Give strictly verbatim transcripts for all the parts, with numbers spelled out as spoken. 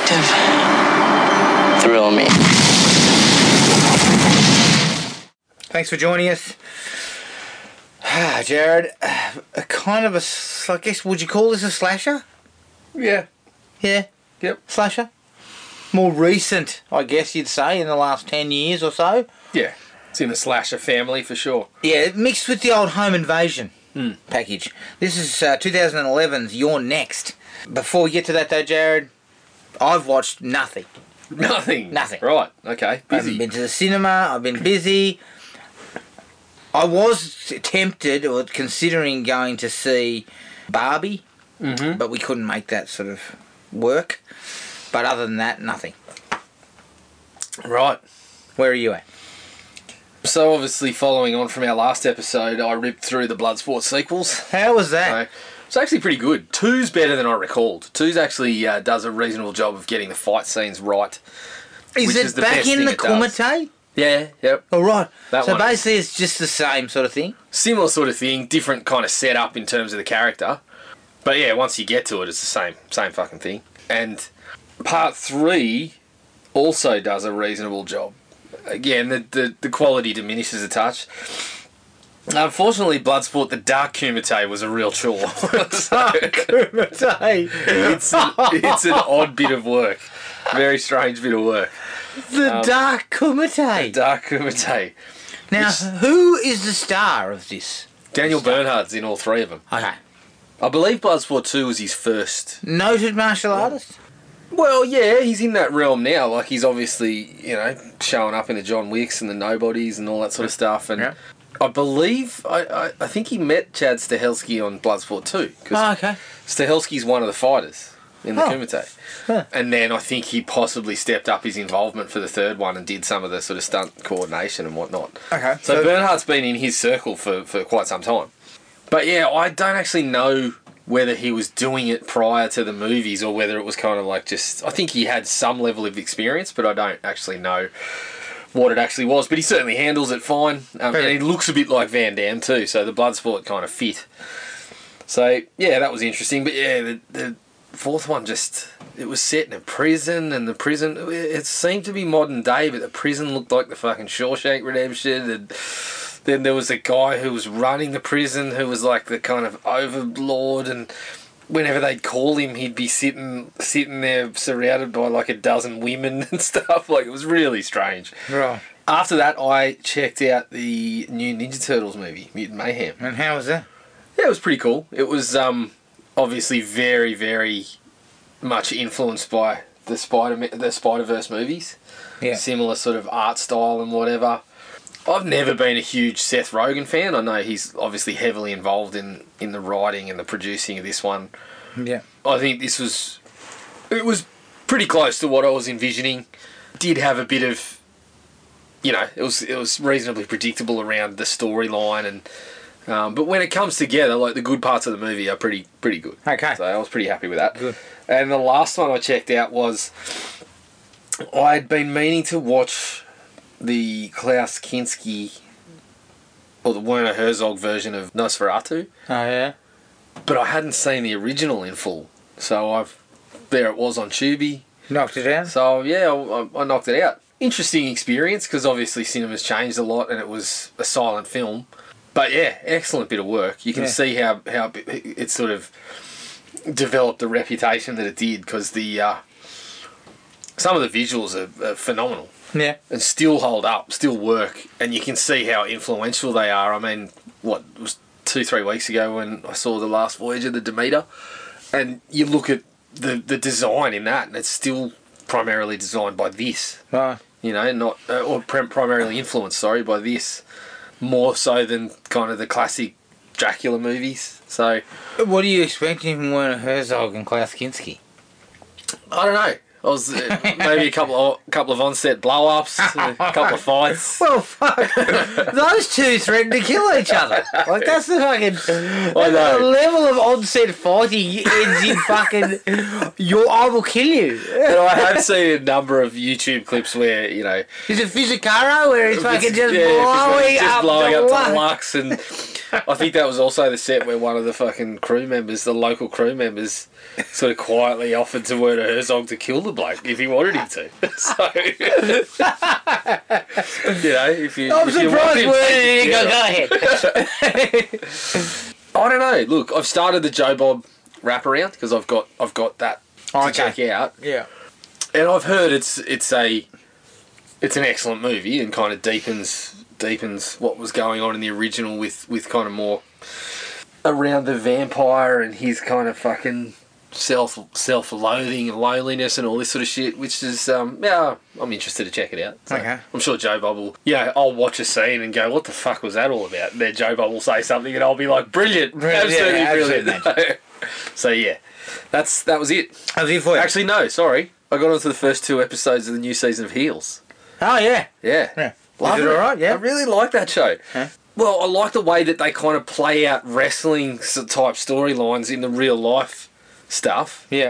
detective thrill me. Thanks for joining us. Ah, Jared, a kind of a, I guess, would you call this a slasher? Yeah. Yeah? Yep. Slasher? More recent, I guess you'd say, in the last ten years or so. Yeah. It's in the slasher family for sure. Yeah, mixed with the old Home Invasion mm. package. This is uh, twenty eleven's You're Next. Before we get to that though, Jared, I've watched nothing. Nothing? Nothing. Right, okay. Busy. I haven't been to the cinema, I've been busy. I was tempted or considering going to see Barbie, mm-hmm. but we couldn't make that sort of work. But other than that, nothing. Right. Where are you at? So obviously following on from our last episode, I ripped through the Bloodsport sequels. How was that? So, it's actually pretty good. Two's better than I recalled. Two's actually uh, does a reasonable job of getting the fight scenes right. Is which it is the back best in thing the it does. Kumite? Yeah, yep. Oh, right. That so one. basically it's just the same sort of thing? Similar sort of thing, different kind of setup in terms of the character. But yeah, once you get to it, it's the same, same fucking thing. And part three also does a reasonable job. Again, the, the, the quality diminishes a touch. Unfortunately, Bloodsport, the Dark Kumite was a real chore. So, Kumite? it's, an, it's an odd bit of work. Very strange bit of work. The Um, Dark Kumite? Dark Kumite. Now, Which- who is the star of this? Daniel Bernhardt's in all three of them. Okay. I believe Bloodsport two was his first. Noted martial artist? Well, yeah, he's in that realm now. Like, he's obviously, you know, showing up in the John Wicks and the Nobodies and all that sort of stuff. And Yeah. I believe, I, I, I think he met Chad Stahelski on Bloodsport two. Because Oh, okay. Stahelski's one of the fighters in the Oh. Kumite. Huh. And then I think he possibly stepped up his involvement for the third one and did some of the sort of stunt coordination and whatnot. Okay. So, Bernhardt's been in his circle for, for quite some time. But yeah, I don't actually know whether he was doing it prior to the movies or whether it was kind of like just... I think he had some level of experience, but I don't actually know what it actually was. But he certainly handles it fine. Um, and he looks a bit like Van Damme too, so the Bloodsport kind of fit. So, yeah, that was interesting. But yeah, the, the fourth one just... It was set in a prison, and the prison... It seemed to be modern day, but the prison looked like the fucking Shawshank Redemption, and... Then there was a guy who was running the prison who was like the kind of overlord, and whenever they'd call him, he'd be sitting sitting there surrounded by like a dozen women and stuff. Like, it was really strange. Right. After that, I checked out the new Ninja Turtles movie, Mutant Mayhem. And how was that? Yeah, it was pretty cool. It was um, obviously very, very much influenced by the Spider the Spider-Verse movies. Yeah. Similar sort of art style and whatever. I've never been a huge Seth Rogen fan. I know he's obviously heavily involved in, in the writing and the producing of this one. Yeah. I think this was... It was pretty close to what I was envisioning. Did have a bit of... You know, it was it was reasonably predictable around the storyline, and um, but when it comes together, like, the good parts of the movie are pretty pretty good. Okay. So I was pretty happy with that. Good. And the last one I checked out was... I'd been meaning to watch... the Klaus Kinski or the Werner Herzog version of Nosferatu. Oh, yeah? But I hadn't seen the original in full. So I've there it was on Tubi. Knocked it out? So yeah, I, I knocked it out. Interesting experience, because obviously cinema's changed a lot and it was a silent film. But yeah, excellent bit of work. You can Yeah. see how, how it sort of developed the reputation that it did, because the uh, some of the visuals are, are phenomenal. Yeah. And still hold up, still work, and you can see how influential they are. I mean, what, it was two, three weeks ago when I saw The Last Voyage of the Demeter, and you look at the, the design in that, and it's still primarily designed by this. Right. You know, not uh, or prim- primarily influenced, sorry, by this, more so than kind of the classic Dracula movies. So, What are you expecting from Werner Herzog and Klaus Kinski? I don't know. I was uh, maybe a couple of couple of on-set blow-ups, a couple of fights. Well, fuck. Those two threaten to kill each other. Like, that's the fucking... I know. The level of on-set fighting ends in fucking... Your, I will kill you. And I have seen a number of YouTube clips where, you know... Is it Fizikaro where he's fucking just yeah, blowing just up blowing the up lux? the lux, and I think that was also the set where one of the fucking crew members, the local crew members, sort of quietly offered to Werner Herzog to kill the bloke if he wanted him to. So, you know, if you... I'm if you surprised want him Werner to- didn't go, Yeah. go ahead. I don't know. Look, I've started the Joe Bob wraparound because I've got I've got that to Okay. check out, Yeah. and I've heard it's it's a it's an excellent movie and kind of deepens deepens what was going on in the original with with kind of more around the vampire and his kind of fucking self self loathing and loneliness and all this sort of shit, which is um yeah I'm interested to check it out. So Okay. I'm sure Joe Bob will, yeah, I'll watch a scene and go, what the fuck was that all about? And then Joe Bob will say something and I'll be like, brilliant, Brilliant, absolutely yeah, brilliant. absolute So yeah, that's that was it. That was it for you. Actually, no, sorry, I got onto the first two episodes of the new season of Heels. Oh, yeah. Yeah, Yeah. Love Is it alright? Yeah. I really like that show. Huh? Well, I like the way that they kind of play out wrestling s- type storylines in the real life stuff, Yeah.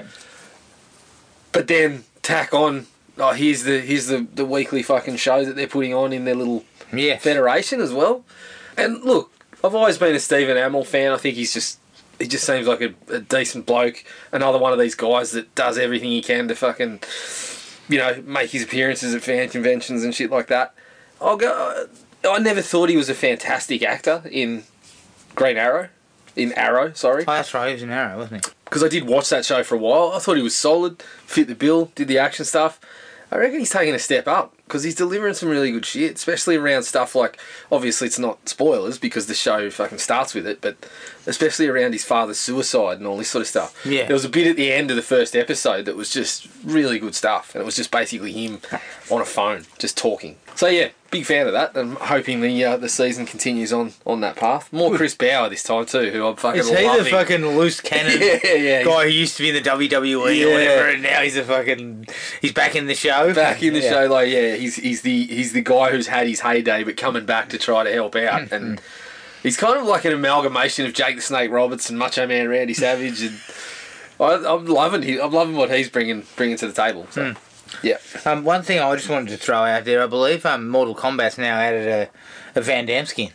but then tack on. Oh, here's the here's the, the weekly fucking show that they're putting on in their little Yeah. federation as well. And look, I've always been a Stephen Amell fan. I think he's just he just seems like a, a decent bloke. Another one of these guys that does everything he can to fucking, you know, make his appearances at fan conventions and shit like that. I'll go. I never thought he was a fantastic actor in Green Arrow. In Arrow, sorry. Oh, that's right. He was an arrow, wasn't he? Because I did watch that show for a while. I thought he was solid, fit the bill, did the action stuff. I reckon he's taking a step up because he's delivering some really good shit, especially around stuff like, obviously it's not spoilers because the show fucking starts with it, but especially around his father's suicide and all this sort of stuff. Yeah. There was a bit at the end of the first episode that was just really good stuff, and it was just basically him on a phone, just talking. So yeah, big fan of that, and hoping the uh, the season continues on, on that path. More Chris Bauer this time too, who I'm fucking Is he loving. the fucking loose cannon Yeah, yeah. guy who used to be in the W W E Yeah. or whatever, and now he's a fucking... He's back in the show? Back in the Yeah. show, like yeah, he's he's the he's the guy who's had his heyday, but coming back to try to help out, and he's kind of like an amalgamation of Jake the Snake Roberts and Macho Man Randy Savage, and I, I'm loving he, I'm loving what he's bringing bringing to the table. So, yeah, Um, one thing I just wanted to throw out there, I believe um, Mortal Kombat's now added a, a Van Damme skin.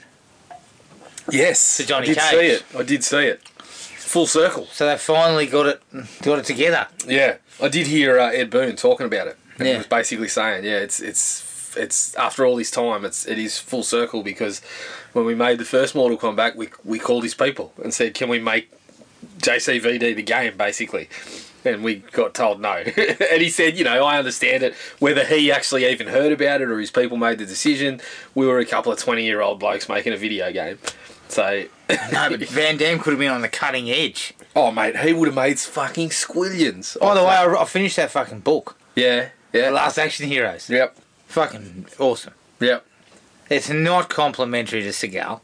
yes, To Johnny I did Cage. see it. I did see it. Full circle. So they finally got it got it together. Yeah, I did hear uh, Ed Boon talking about it. And Yeah. he was basically saying, yeah, it's it's it's after all this time, it's it is full circle because when we made the first Mortal Kombat, we we called his people and said, can we make J C V D the game, basically? And we got told no. And he said, you know, I understand it. Whether he actually even heard about it or his people made the decision, we were a couple of twenty-year-old blokes making a video game. So, No, but Van Damme could have been on the cutting edge. oh, mate, he would have made fucking squillions. By the way, I, I finished that fucking book. Yeah, The yeah. Last Action Heroes. Yep, Fucking awesome. yep. It's not complimentary to Seagal.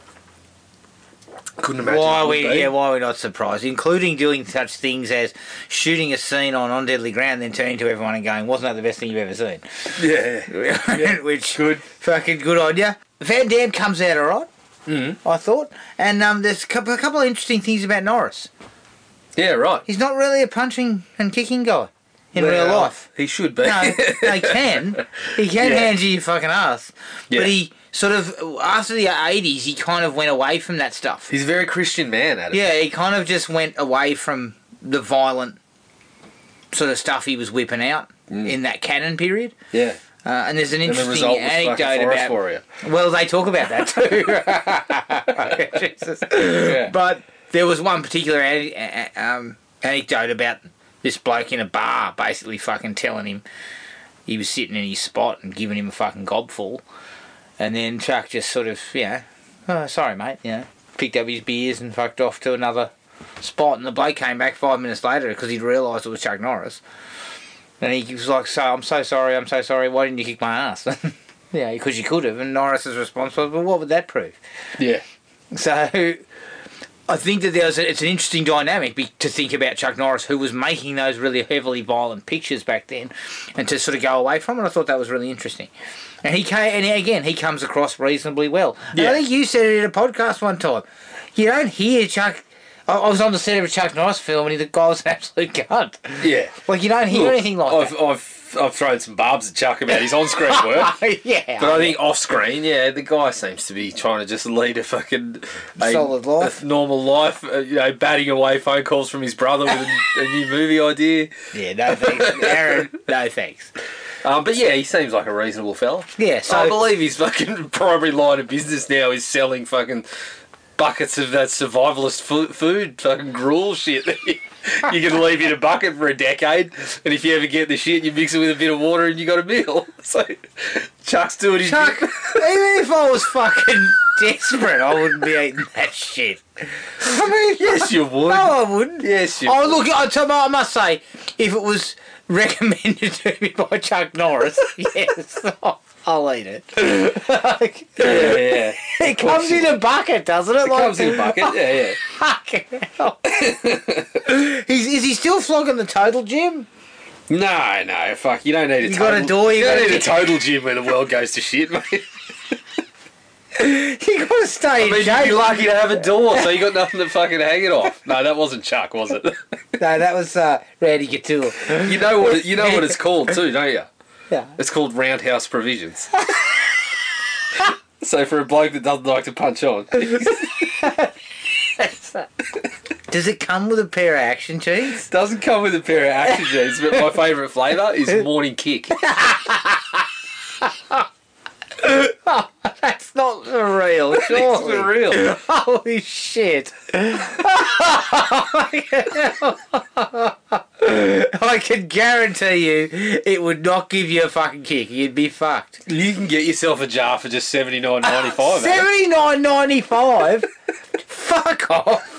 Couldn't imagine. Why it are would we? be. Yeah, why are we not surprised? Including doing such things as shooting a scene on On Deadly Ground, then turning to everyone and going, "Wasn't that the best thing you've ever seen?" Yeah. Which Good. fucking good on ya. Van Damme comes out alright. Mm. I thought, and um, there's a couple, a couple of interesting things about Norris. Yeah, right. He's not really a punching and kicking guy in real Well, life. He should be. No, no, he can. He can Yeah. hand you your fucking ass. Yeah. But he sort of, after the eighties, he kind of went away from that stuff. He's a very Christian man, Adam. Yeah, he kind of just went away from the violent sort of stuff he was whipping out in that canon period. Yeah. Uh, and there's an And the interesting result was fucking anecdote Forest about. Warrior. Well, they talk about that too. Jesus. Yeah. But there was one particular an- a- um, anecdote about this bloke in a bar basically fucking telling him he was sitting in his spot and giving him a fucking gobful. And then Chuck just sort of, you know, oh, sorry, mate, you know, picked up his beers and fucked off to another spot. And the bloke came back five minutes later because he'd realised it was Chuck Norris. And he was like, so, I'm so sorry, I'm so sorry, why didn't you kick my ass? Yeah, because you could have. And Norris's response was, well, what would that prove? Yeah. So I think that there's a, it's an interesting dynamic be, to think about Chuck Norris, who was making those really heavily violent pictures back then, and to sort of go away from it. I thought that was really interesting. And he came, and again, he comes across reasonably well. And Yeah. I think you said it in a podcast one time. You don't hear Chuck. I, I was on the set of a Chuck Norris film, and he, the guy was an absolute cunt. Yeah. Like you don't hear Look, anything like I've, that. I've I've thrown some barbs at Chuck about his on-screen work. Yeah. But I think off-screen, yeah, the guy seems to be trying to just lead a fucking a, Solid life. a normal life. Uh, you know, batting away phone calls from his brother with a, a new movie idea. Yeah, no thanks. Aaron, no thanks. Um, but yeah, he seems like a reasonable fella. Yeah, so... I believe his fucking primary line of business now is selling fucking buckets of that survivalist fu- food, fucking gruel shit. You can leave in a bucket for a decade, and if you ever get the shit, you mix it with a bit of water and you got a meal. So, Chuck's doing his... Chuck, even if I was fucking desperate, I wouldn't be eating that shit. I mean... Yes, you would. No, I wouldn't. Yes, you oh, would. look, I, tell, I must say, if it was recommended to me by Chuck Norris, yes, I'll, I'll eat it. Like, Yeah, yeah. it comes in a bucket, doesn't it? It comes in a bucket, yeah, yeah. Fucking hell. He's, is he still flogging the total gym? No, no, fuck, you don't need a You total... got a door, you you don't gotta need a get- total gym when the world goes to shit, mate. You got to stay I in mean, shape. you'd be lucky to have a door, so you got nothing to fucking hang it off. No, that wasn't Chuck, was it? No, that was uh, Randy Couture. You know what? It, you know what it's called too, don't you? Yeah. It's called Roundhouse Provisions. So for a bloke that doesn't like to punch on, Does it come with a pair of action jeans? doesn't come with a pair of action jeans. But my favourite flavour is Morning Kick. That's not for real, It's surely. for real. Holy shit. I can guarantee you it would not give you a fucking kick. You'd be fucked. You can get yourself a jar for just seventy nine ninety five. seventy-nine ninety-five? Fuck off.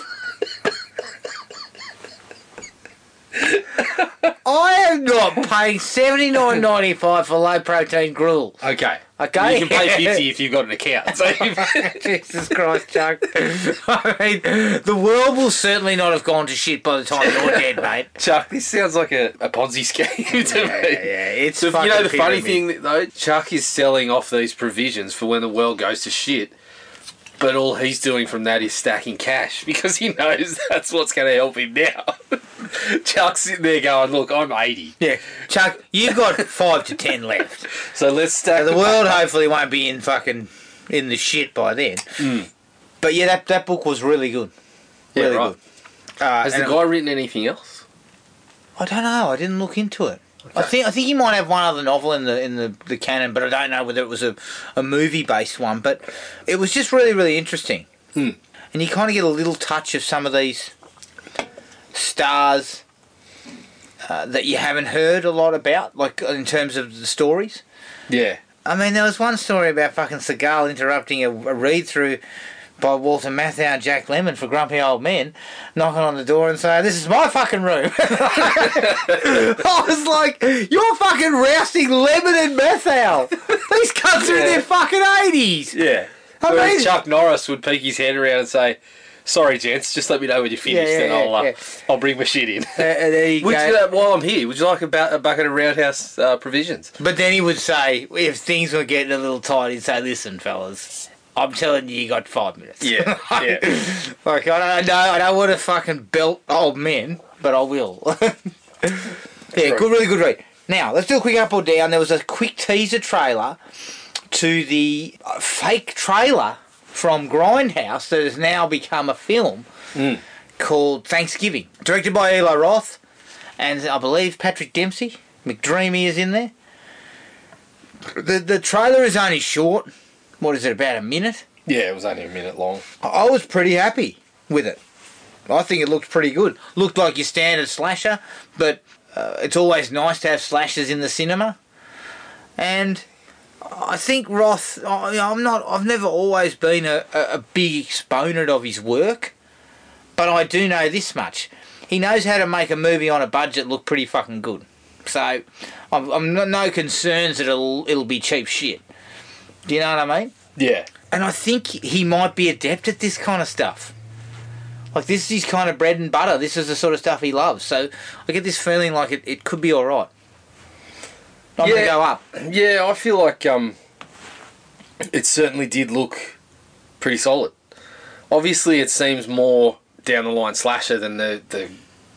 I am not paying seventy-nine ninety-five for low protein gruel. Okay. Okay. You can pay fifty if you've got an account. So Jesus Christ, Chuck. I mean, the world will certainly not have gone to shit by the time you're dead, mate. Chuck, this sounds like a, a Ponzi scheme to Yeah, me. yeah, it's So, you fucking know, the funny pyramid. thing though, Chuck is selling off these provisions for when the world goes to shit, but all he's doing from that is stacking cash because he knows that's what's going to help him now. Chuck's sitting there going, "Look, I'm eighty, Yeah, Chuck, you've got five to ten left. so let's stack The them world up." hopefully won't be in fucking in the shit by then. But yeah, that that book was really good. Yeah, Really right. good. Uh, Has and the it- guy written anything else? I don't know. I didn't look into it. I think I think he might have one other novel in the in the, the canon, but I don't know whether it was a, a movie based one. But it was just really really interesting, Hmm. and you kind of get a little touch of some of these stars uh, that you haven't heard a lot about, like in terms of the stories. Yeah. I mean, there was one story about fucking Seagal interrupting a, a read through by Walter Matthau and Jack Lemmon for Grumpy Old Men, knocking on the door and saying, "This is my fucking room." I was like, "You're fucking rousting Lemmon and Matthau. These cunts are in Yeah. their fucking eighties." Yeah. I Whereas mean- Chuck Norris would peek his head around and say, "Sorry, gents, just let me know when you're finished, Yeah, yeah, and I'll uh, yeah. I'll bring my shit in." Uh, there you Would go. you, uh, while I'm here, would you like a, ba- a bucket of Roundhouse uh, provisions? But then he would say, if things were getting a little tight, he'd say, "Listen, fellas, I'm telling you, you got five minutes." Yeah, yeah. Like, I don't know, I don't want to fucking belt old men, but I will. Yeah, good, really good read. Now, let's do a quick up or down. There was a quick teaser trailer to the uh, fake trailer from Grindhouse that has now become a film Mm. called Thanksgiving. Directed by Eli Roth, and I believe Patrick Dempsey. McDreamy is in there. The, the trailer is only short. What is it, about a minute? Yeah, it was only a minute long. I was pretty happy with it. I think it looked pretty good. Looked like your standard slasher, but uh, it's always nice to have slashers in the cinema. And I think Roth, I, I'm not, I've never always been a, a, a big exponent of his work, but I do know this much. He knows how to make a movie on a budget look pretty fucking good. So I'm, I'm no, no concerns that it'll, it'll be cheap shit. Do you know what I mean? Yeah. And I think he might be adept at this kind of stuff. Like, this is his kind of bread and butter. This is the sort of stuff he loves. So I get this feeling like it, it could be alright. I'm going to Yeah. go up. Yeah, I feel like um, it certainly did look pretty solid. Obviously, it seems more down the line slasher than the, the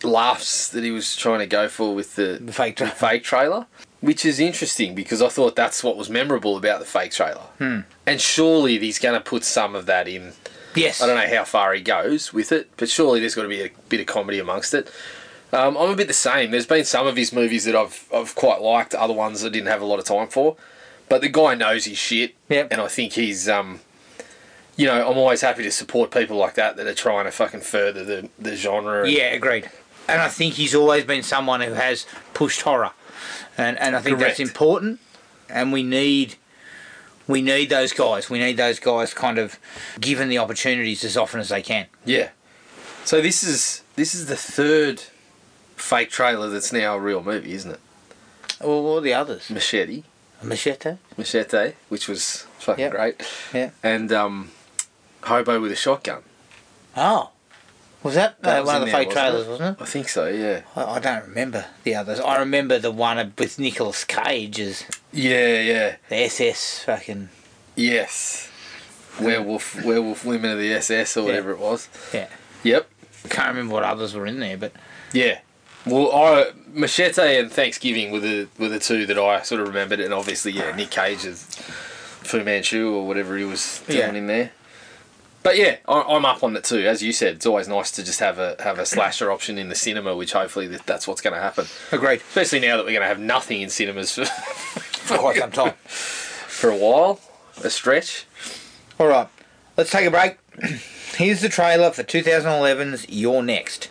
laughs that he was trying to go for with the, The fake the trailer. fake trailer, which is interesting because I thought that's what was memorable about the fake trailer. Hmm. And surely he's going to put some of that in. Yes. I don't know how far he goes with it, but surely there's got to be a bit of comedy amongst it. Um, I'm a bit the same. There's been some of his movies that I've I've quite liked, other ones I didn't have a lot of time for. But the guy knows his shit, Yep. and I think he's, um, you know, I'm always happy to support people like that that are trying to fucking further the, the genre. And, Yeah, agreed. And I think he's always been someone who has pushed horror, and and I think Correct. that's important. And we need we need those guys. We need those guys kind of given the opportunities as often as they can. Yeah. So this is this is the third fake trailer that's now a real movie, isn't it? Well, what are the others? Machete. Machete. Machete, which was fucking Yep. great. Yeah. And um, Hobo with a Shotgun. Oh, was that, That uh, was one of in the there, fake wasn't trailers, it? wasn't it? I think so, yeah. I, I don't remember the others. I remember the one with Nicolas Cage as Yeah, yeah. the S S fucking Yes. Werewolf Werewolf Women of the S S or whatever it was. yeah. Yep. Can't remember what others were in there, but Yeah. Well, I, Machete and Thanksgiving were the were the two that I sort of remembered, and obviously, yeah, Nick Cage's Fu Manchu or whatever he was doing Yeah. in there. But yeah, I, I'm up on it too. As you said, it's always nice to just have a have a slasher option in the cinema, which hopefully that, that's what's going to happen. agreed. Especially now that we're going to have nothing in cinemas for For quite some time. for a while, a stretch. All right, let's take a break. Here's the trailer for twenty eleven's You're Next.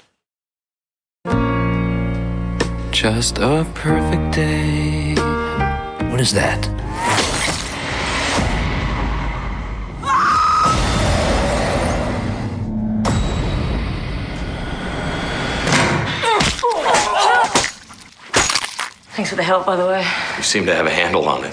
Just a perfect day. What is that? Thanks for the help, by the way. You seem to have a handle on it.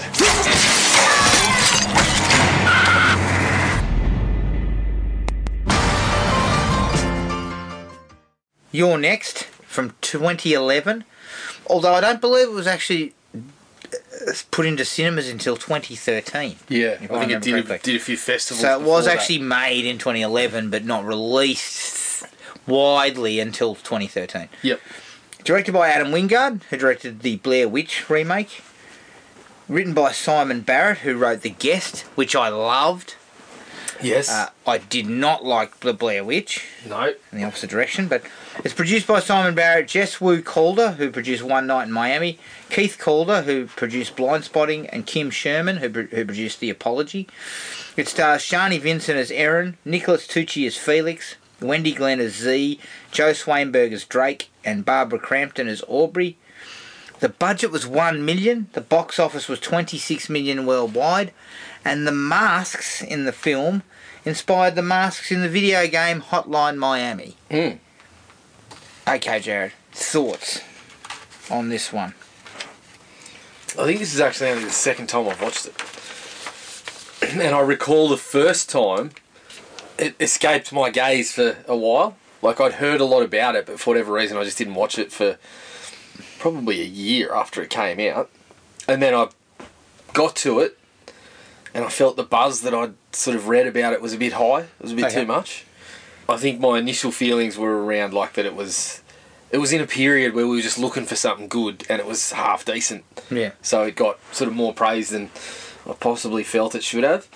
You're Next from twenty eleven. Although I don't believe it was actually uh, put into cinemas until twenty thirteen. Yeah, If I think remember it did a, correctly. did a few festivals. So it was before that. actually made in twenty eleven, but not released widely until twenty thirteen. Yep. Directed by Adam Wingard, who directed the Blair Witch remake. Written by Simon Barrett, who wrote The Guest, which I loved. Yes. Uh, I did not like The Blair Witch, no. in the opposite direction, but it's produced by Simon Barrett, Jess Wu Calder, who produced One Night in Miami, Keith Calder, who produced Blindspotting, and Kim Sherman, who, who produced The Apology. It stars Shani Vincent as Erin, Nicholas Tucci as Felix, Wendy Glenn as Z, Joe Swainberg as Drake, and Barbara Crampton as Aubrey. The budget was one million dollars, the box office was twenty-six million dollars worldwide, and the masks in the film inspired the masks in the video game Hotline Miami. Mm. Okay, Jared, thoughts on this one? I think this is actually only the second time I've watched it. And I recall the first time it escaped my gaze for a while. Like, I'd heard a lot about it, but for whatever reason I just didn't watch it for probably a year after it came out. And then I got to it, and I felt the buzz that I'd sort of read about it was a bit high. It was a bit Okay. too much. I think my initial feelings were around like that it was... It was in a period where we were just looking for something good, and it was half decent. Yeah. So it got sort of more praise than I possibly felt it should have.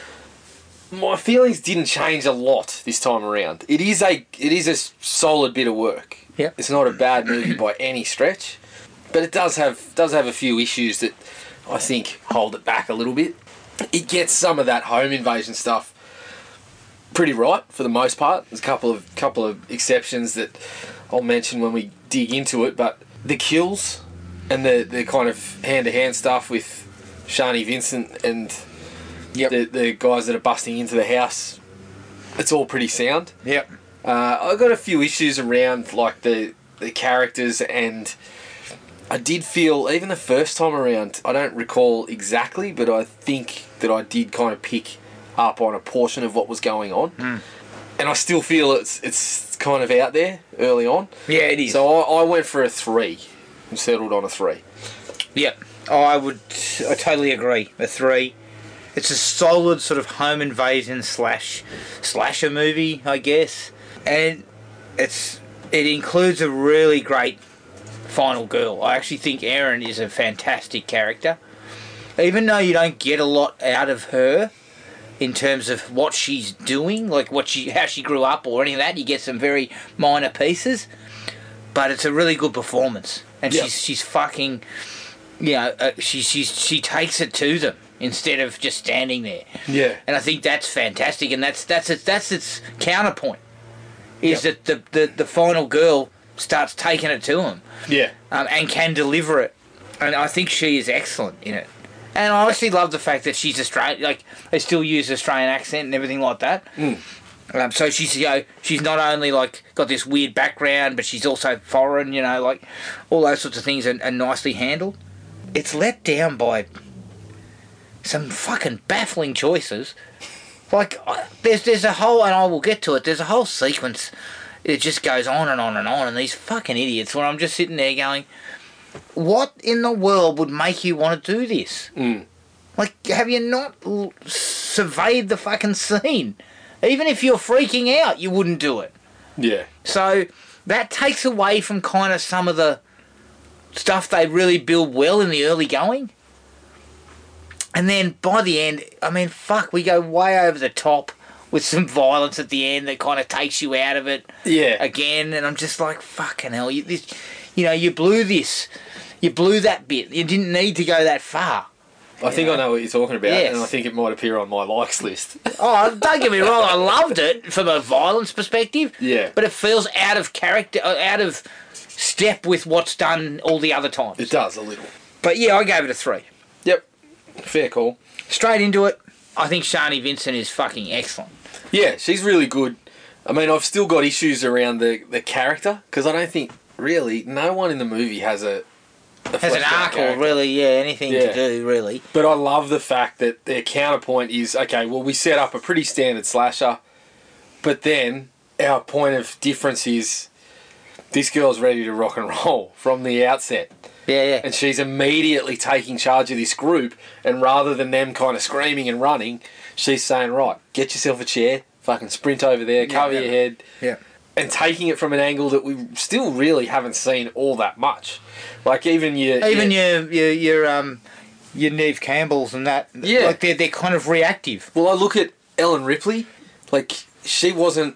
My feelings didn't change a lot this time around. It is a it is a solid bit of work. Yep. It's not a bad movie by any stretch, but it does have does have a few issues that I think hold it back a little bit. It gets some of that home invasion stuff pretty right for the most part. There's a couple of couple of exceptions that I'll mention when we dig into it, but the kills and the, the kind of hand-to-hand stuff with Shani Vincent and Yep. the, the guys that are busting into the house, it's all pretty sound. Yep. Uh, I've got a few issues around like the, the characters, and I did feel, even the first time around, I don't recall exactly, but I think that I did kind of pick up on a portion of what was going on. Mm. And I still feel it's it's kind of out there early on. Yeah, it is. So I, I went for a three and settled on a three. Yep. I would. I totally agree. A three. It's a solid sort of home invasion slash slasher movie, I guess, and it's it includes a really great final girl. I actually think Erin is a fantastic character. Even though you don't get a lot out of her in terms of what she's doing, like what she, how she grew up or any of that, you get some very minor pieces. But it's a really good performance, and Yep. she's she's fucking, you know, uh, she she's she takes it to them instead of just standing there. Yeah. And I think that's fantastic, and that's that's its that's its counterpoint, is Yep. that the, the the final girl starts taking it to him, Yeah. um, and can deliver it, and I think she is excellent in it. And I actually love the fact that she's Australian, like they still use Australian accent and everything like that. Mm. Um, so she's, you know, she's not only like got this weird background, but she's also foreign, you know, like all those sorts of things are, are nicely handled. It's let down by some fucking baffling choices. Like I- there's there's a whole, and I will get to it. There's a whole sequence. It just goes on and on and on, and these fucking idiots. Where I'm just sitting there going, "What in the world would make you want to do this? Mm. Like, have you not l- surveyed the fucking scene? Even if you're freaking out, you wouldn't do it." Yeah. So that takes away from kind of some of the stuff they really build well in the early going. And then by the end, I mean, fuck, we go way over the top with some violence at the end that kind of takes you out of it Yeah. again. And I'm just like, fucking hell, you, this, you know, you blew this. You blew that bit. You didn't need to go that far. I think I know what you're talking about, Yes. and I think it might appear on my likes list. Oh, don't get me wrong, I loved it from a violence perspective. Yeah. But it feels out of character, uh, out of step with what's done all the other times. It does, a little. But yeah, I gave it a three. Yep. Fair call. Straight into it, I think Shani Vincent is fucking excellent. Yeah, she's really good. I mean, I've still got issues around the, the character, because I don't think, really, no one in the movie has a, a Has an fleshed out arc or character. really, yeah, anything Yeah. to do, really. But I love the fact that their counterpoint is, okay, well, we set up a pretty standard slasher, but then our point of difference is this girl's ready to rock and roll from the outset. Yeah, yeah. And she's immediately taking charge of this group, and rather than them kind of screaming and running, she's saying, right, get yourself a chair, fucking sprint over there, cover yeah. your head. Yeah. And taking it from an angle that we still really haven't seen all that much. Like even your... Even your, your, your, your, um, your Neve Campbells and that, Yeah. like they're, they're kind of reactive. Well, I look at Ellen Ripley, like, she wasn't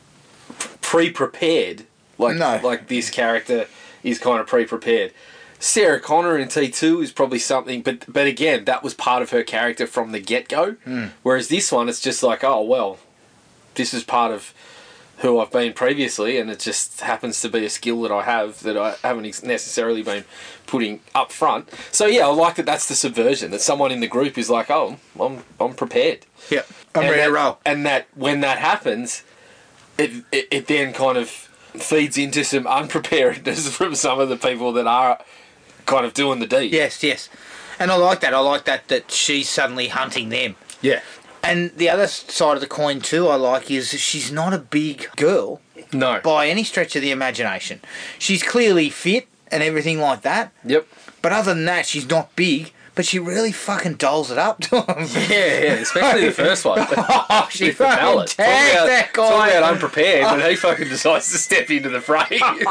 pre-prepared. Like, No. like this character is kind of pre-prepared. Sarah Connor in T two is probably something, but but again, that was part of her character from the get-go. Mm. Whereas this one, it's just like, oh, well, this is part of who I've been previously, and it just happens to be a skill that I have that I haven't ex- necessarily been putting up front. So yeah, I like that that's the subversion, that someone in the group is like, oh, I'm I'm prepared. Yeah. I'm and ready that, to roll. And that when that happens, it, it it then kind of feeds into some unpreparedness from some of the people that are kind of doing the deed. Yes, yes. And I like that. I like that that she's suddenly hunting them. Yeah. And the other side of the coin too I like is she's not a big girl No. by any stretch of the imagination. She's clearly fit and everything like that. Yep. But other than that, she's not big. But she really fucking dolls it up to him. Yeah, yeah, especially the first one. Oh, she With the fucking mallet. tagged Talk about, that talk guy. about unprepared, and he fucking decides to step into the fray.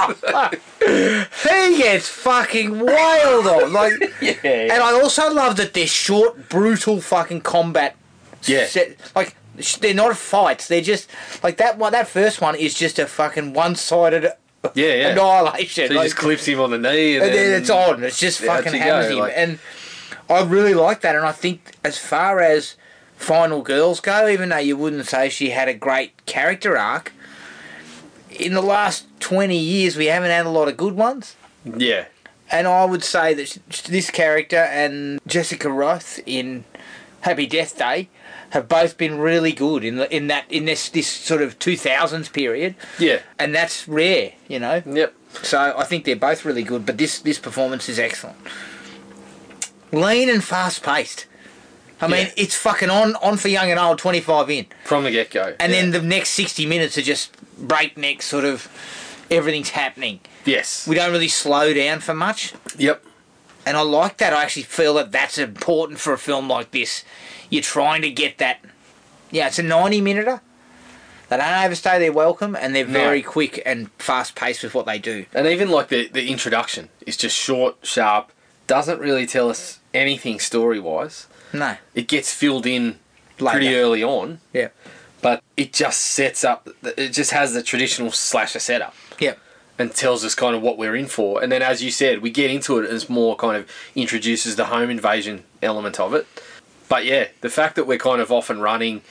He gets fucking wailed on. Like, yeah. and I also love that they're short, brutal fucking combat. Yeah. Set, like sh- they're not fights. They're just like that one. That first one is just a fucking one-sided Yeah, yeah. annihilation. So he like, just clips him on the knee, and, and then then it's on. It's just out fucking you hammers go, him. like- And I really like that. And I think as far as Final Girls go, even though you wouldn't say she had a great character arc, in the last twenty years we haven't had a lot of good ones. Yeah. And I would say that sh- this character and Jessica Roth in Happy Death Day have both been really good in the, in that in this this sort of two thousands period. Yeah. And that's rare, you know. Yep. So I think they're both really good, but this this performance is excellent. Lean and fast paced. I mean, Yeah. it's fucking on on for young and old, twenty-five in. From the get-go. And yeah. then the next sixty minutes are just breakneck sort of everything's happening. Yes. We don't really slow down for much. Yep. And I like that. I actually feel that that's important for a film like this. You're trying to get that... Yeah, it's a ninety-minuter. They don't overstay their welcome, and they're No. very quick and fast paced with what they do. And even like the, the introduction is just short, sharp, doesn't really tell us anything story wise. No. It gets filled in Later. pretty early on, Yeah. but it just sets up, it just has the traditional slasher setup Yeah. and tells us kind of what we're in for. And then, as you said, we get into it and it's more kind of introduces the home invasion element of it. But yeah, the fact that we're kind of off and running,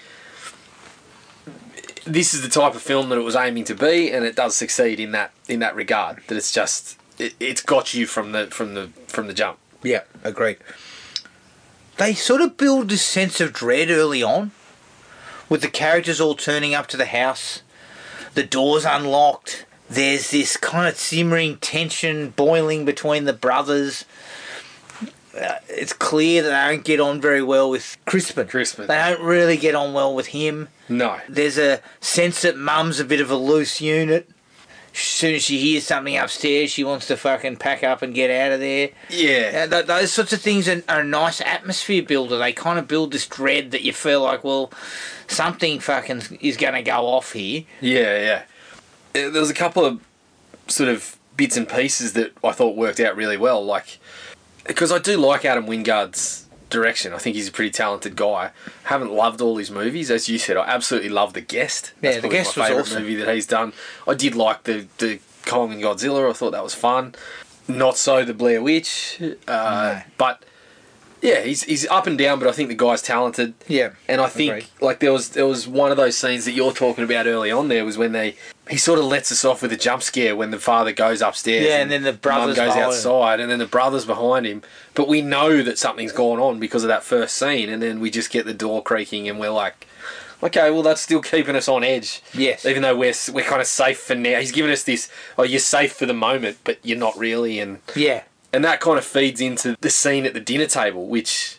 this is the type of film that it was aiming to be, and it does succeed in that in that regard. That it's just it, it's got you from the from the from the jump. Yeah, agreed. They sort of build this sense of dread early on, with the characters all turning up to the house, the door's unlocked, there's this kind of simmering tension boiling between the brothers. Uh, it's clear that they don't get on very well with Crispin. Crispin. They don't really get on well with him. No. There's a sense that Mum's a bit of a loose unit. As soon as she hears something upstairs, she wants to fucking pack up and get out of there. Yeah. Uh, th- those sorts of things are, are a nice atmosphere builder. They kind of build this dread that you feel like, well, something fucking is going to go off here. Yeah, yeah. Uh, There was a couple of sort of bits and pieces that I thought worked out really well. Like, because I do like Adam Wingard's direction. I think he's a pretty talented guy. Haven't loved all his movies, as you said. I absolutely love The Guest. Yeah, That's The probably Guest my was favourite awesome. movie that he's done. I did like the the Kong and Godzilla. I thought that was fun. Not so the Blair Witch, uh, No. but yeah, he's he's up and down. But I think the guy's talented. Yeah, And I think agreed. like there was there was one of those scenes that you're talking about early on. There was when they he sort of lets us off with a jump scare when the father goes upstairs. Yeah, and then the brothers Mum goes behind him. outside, and then the brothers behind him. But we know that something's gone on because of that first scene, and then we just get the door creaking, and we're like, okay, well that's still keeping us on edge. Yes. Even though we're we're kind of safe for now. He's given us this, oh, you're safe for the moment, but you're not really, and Yeah. and that kind of feeds into the scene at the dinner table, which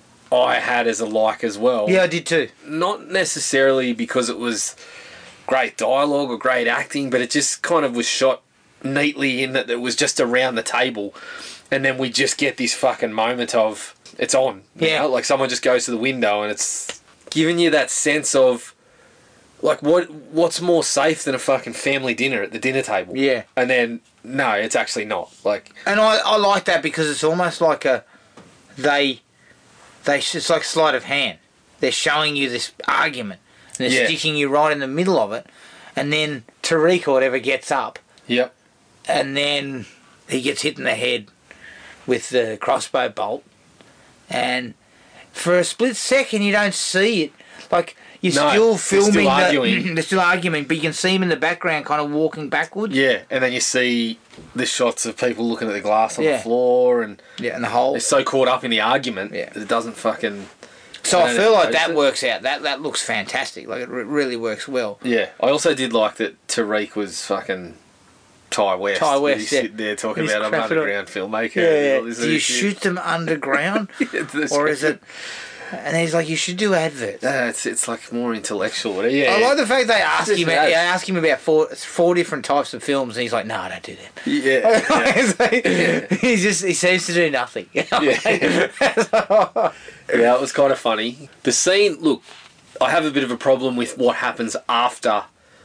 I had as a like as well. Yeah, I did too. Not necessarily because it was great dialogue or great acting, but it just kind of was shot neatly in that it was just around the table, and then we just get this fucking moment of it's on. you Yeah. know? Like someone just goes to the window and it's giving you that sense of like what what's more safe than a fucking family dinner at the dinner table. Yeah. And then no, it's actually not. Like And I, I like that because it's almost like a they they it's like sleight of hand. They're showing you this argument and they're Yeah. sticking you right in the middle of it, and then Tariq or whatever gets up, yep. and then he gets hit in the head with the crossbow bolt, and for a split second you don't see it. Like you're No, still they're still filming, the- arguing. they're still arguing, but you can see him in the background, kind of walking backwards. Yeah, and then you see the shots of people looking at the glass on Yeah. the floor, and Yeah, and the whole. they're so caught up in the argument Yeah. that it doesn't fucking. So I I don't feel like notice that it. works out. That that looks fantastic. Like it re- really works well. Yeah, I also did like that Tariq was fucking Ty West. Ty West, He's yeah. sitting there talking He's about I'm an crapping up. underground filmmaker. and all this Do you shit. shoot them underground, That's or is right. it? And he's like, you should do adverts. Uh, it's it's like more intellectual. Yeah, I like the fact they ask Just him. ads. They ask him about four four different types of films, and he's like, no, I don't do that. yeah, yeah. It's like, he just he seems to do nothing. Yeah. Yeah, it was kind of funny. The scene, look, I have a bit of a problem with what happens after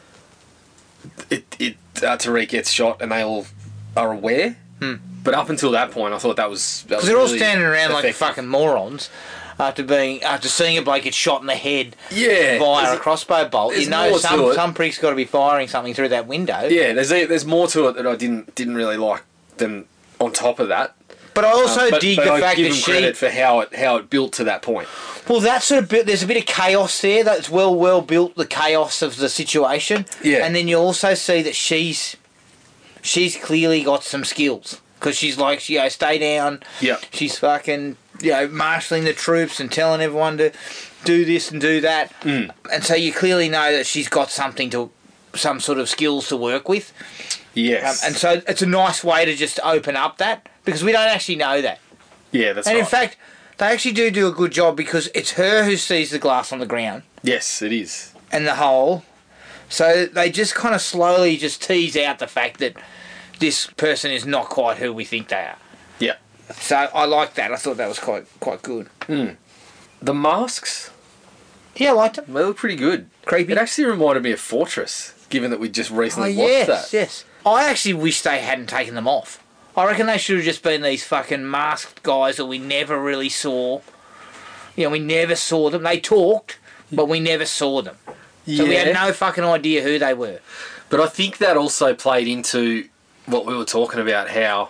it, it uh, Tariq gets shot and they all are aware. Hmm. But up until that point, I thought that was that Because was they're all really standing around like effective. fucking morons after being after seeing a bloke get shot in the head Yeah, via there's a crossbow bolt. there's You know, more to some it. some prick's got to be firing something through that window. Yeah, there's a, there's more to it that I didn't didn't really like than on top of that. But I also Um, but, dig but the I fact give that them she. credit for how it how it built to that point. Well, that sort of bit. There's a bit of chaos there. That's well, well built. The chaos of the situation. Yeah. And then you also see that she's, she's clearly got some skills because she's like, you know, stay down. Yeah. She's fucking, you know, marshalling the troops and telling everyone to do this and do that. Mm. And so you clearly know that she's got something to, some sort of skills to work with. Um, Yes. and so it's a nice way to just open up that because we don't actually know that. yeah, that's And right. in fact, they actually do do a good job because it's her who sees the glass on the ground yes, it is. and the hole. So they just kind of slowly just tease out the fact that this person is not quite who we think they are. Yeah. So I like that. I thought that was quite quite good. The masks Yeah, I liked them. They look pretty good. Creepy. It actually reminded me of Fortress, given that we just Oh, recently yes, watched that. yes. I actually wish they hadn't taken them off. I reckon they should have just been these fucking masked guys that we never really saw. You know, we never saw them. They talked, but we never saw them. So we had no fucking idea who they were. But I think that also played into what we were talking about, how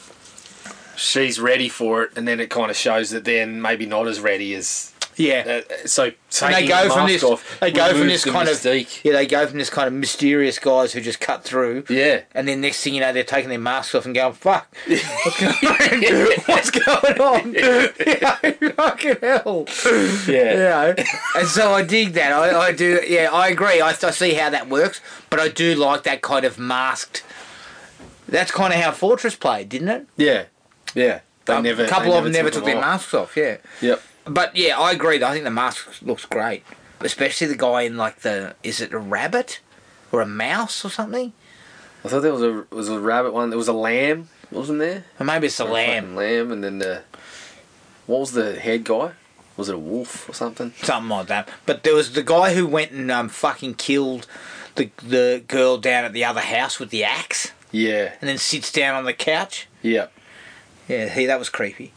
she's ready for it, and then it kind of shows that they're maybe not as ready as... Yeah. Uh, so And taking they go the from mask this. off They go from removes this the kind mystique. of. Yeah, they go from this kind of mysterious guys who just cut through. Yeah. And then next thing you know, they're taking their masks off and going, "Fuck, what's going on? What's going on? Yeah, fucking hell." Yeah. You know? And so I dig that. I, I do. Yeah, I agree. I, I see how that works, but I do like that kind of masked. That's kind of how Fortress played, didn't it? Yeah. Yeah. They Um, never, a couple they of them never took them their off. masks off. Yeah. Yep. But yeah, I agree. I think the mask looks great, especially the guy in like the is it a rabbit or a mouse or something? I thought there was a was a rabbit one. There was a lamb, wasn't there? Or maybe it's a Or lamb, fucking lamb, and then the what was the head guy? Was it a wolf or something? something like that. But there was the guy who went and um, fucking killed the the girl down at the other house with the axe, Yeah. and then sits down on the couch. Yep. Yeah, he that was creepy.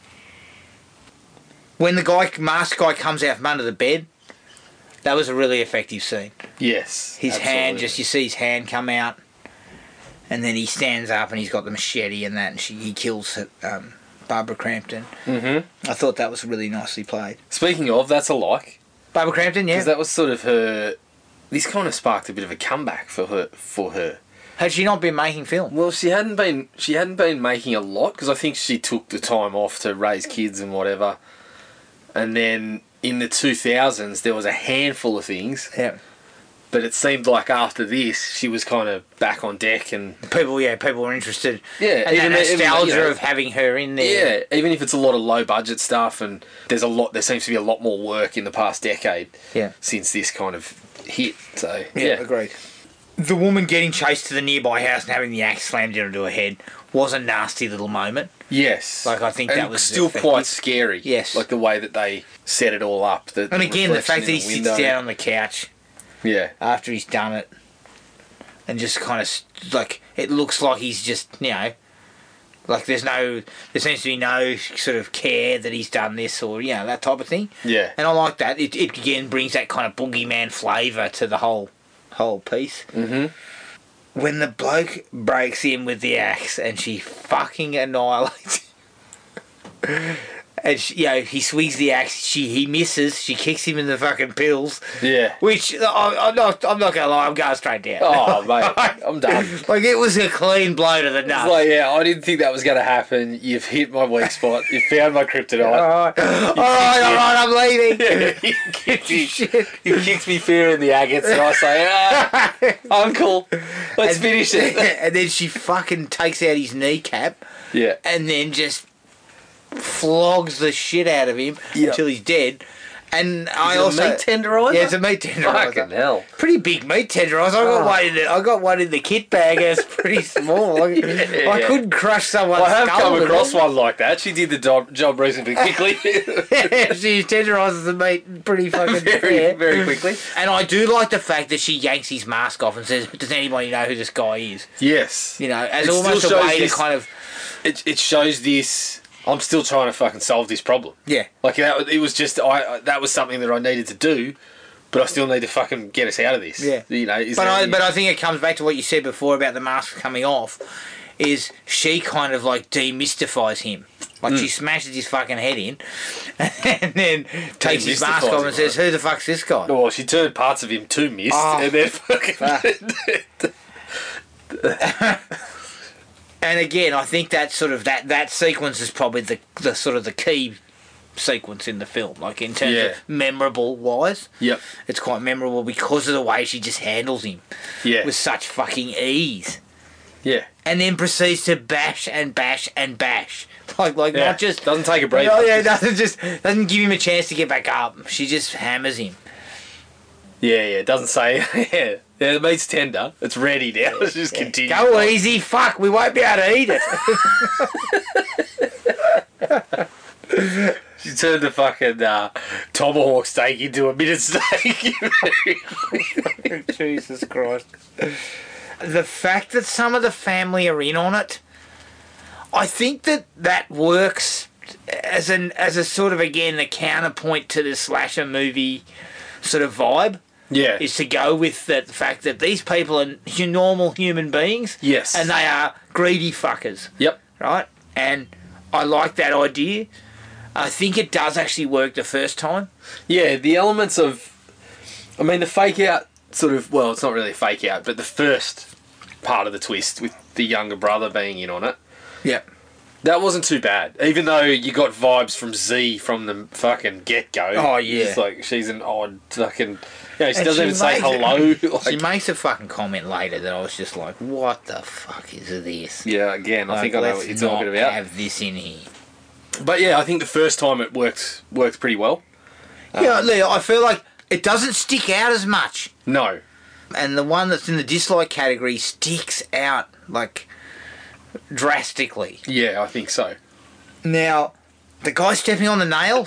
When the guy masked guy comes out from under the bed, that was a really effective scene. Yes. His absolutely. hand, just you see his hand come out, and then he stands up and he's got the machete and that, and she, he kills um, Barbara Crampton. Mhm. I thought that was really nicely played. Speaking of, that's a like. Barbara Crampton, yeah. Because that was sort of her. This kind of sparked a bit of a comeback for her. For her. Had she not been making film? Well, she hadn't been. She hadn't been making a lot because I think she took the time off to raise kids and whatever. And then in the two thousands, there was a handful of things. Yeah. But it seemed like after this, she was kind of back on deck and... People, yeah, people were interested. Yeah, And even- that even, nostalgia you know, of having her in there. Yeah, even if it's a lot of low-budget stuff and there's a lot... There seems to be a lot more work in the past decade Yeah. since this kind of hit, so... Yeah, Yeah, agreed. The woman getting chased to the nearby house and having the axe slammed into her head was a nasty little moment. Yes. Like, I think and that was still effective. quite scary. Yes. Like the way that they set it all up. The And again, the reflection fact that in he the sits window. down on the couch Yeah. after he's done it and just kind of, like, it looks like he's just, you know, like there's no, there seems to be no sort of care that he's done this or, you know, that type of thing. Yeah. And I like that. It, it again brings that kind of boogeyman flavour to the whole whole piece. Mm-hmm. When the bloke breaks in with the axe and she fucking annihilates him. And she, you know, he swings the axe, she he misses, she kicks him in the fucking pills. Yeah. Which I, I'm not I'm not gonna lie, I'm going straight down. Oh, mate. I'm done. Like it was a clean blow to the It's nuts. like, yeah, I didn't think that was going to happen. You've hit my weak spot. You've found my kryptonite. Alright, alright, alright, I'm leaving. you, kicked me, Shit. you kicked me fair in the agates, and I say, ah, Uncle, let's And- finish it. And then she fucking takes out his kneecap Yeah. and then just flogs the shit out of him Yep. until he's dead. And I Is it a also meat tenderizer? Yeah, it's a meat tenderizer. Fucking hell. Pretty big meat tenderizer. I got Oh. one in the I got one in the kit bag. It's pretty small. I, Yeah. I couldn't crush someone's I have skull come with across it. one like that. She did the job, job reasonably quickly. She tenderizes the meat pretty fucking very, fair. very quickly. And I do like the fact that she yanks his mask off and says, "Does anybody know who this guy is?" Yes. You know, as It almost still a shows way this- to kind of It, it shows this. I'm still trying to fucking solve this problem. yeah. Like that, it was just I. That was something that I needed to do, but I still need to fucking get us out of this. Yeah. You know. Is But there I any- but I think it comes back to what you said before about the mask coming off. Is she kind of like demystifies him? Like she smashes his fucking head in, and then takes his mask Demystifies off him, and says, "Who the fuck's this guy?" Well, she turned parts of him to mist, Oh. and then fucking. And again, I think that sort of that, that sequence is probably the the sort of the key sequence in the film. Like in terms Yeah. of memorable wise, Yep. it's quite memorable because of the way she just handles him Yeah. with such fucking ease, Yeah. and then proceeds to bash and bash and bash. Like like Yeah. not just Doesn't take a break. Oh yeah, doesn't just doesn't give him a chance to get back up. She just hammers him. Yeah, yeah. It doesn't say. Yeah. Yeah, the meat's tender. It's ready now. Let's just continue. Go easy, fuck. We won't be able to eat it. She turned the fucking uh, tomahawk steak into a minute steak. Jesus Christ. The fact that some of the family are in on it, I think that that works as an as a sort of, again, a counterpoint to the slasher movie sort of vibe. Yeah. Is to go with the fact that these people are hu- normal human beings. Yes. And they are greedy fuckers. Yep. Right? And I like that idea. I think it does actually work the first time. Yeah, the elements of... I mean, the fake out sort of... Well, it's not really a fake out, but the first part of the twist with the younger brother being in on it, Yep. that wasn't too bad. Even though you got vibes from Z from the fucking get-go. Oh, yeah. It's like, she's an odd fucking... You know, she And doesn't she even say makes it- hello. She like, makes a fucking comment later that I was just like, what the fuck is this? yeah, again, I Like, think I know let's what you're talking not about. have this in here. But yeah, I think the first time it worked worked pretty well. yeah, Leo, I feel like it doesn't stick out as much. No. And the one that's in the dislike category sticks out, like, drastically. Yeah, I think so. Now, the guy stepping on the nail...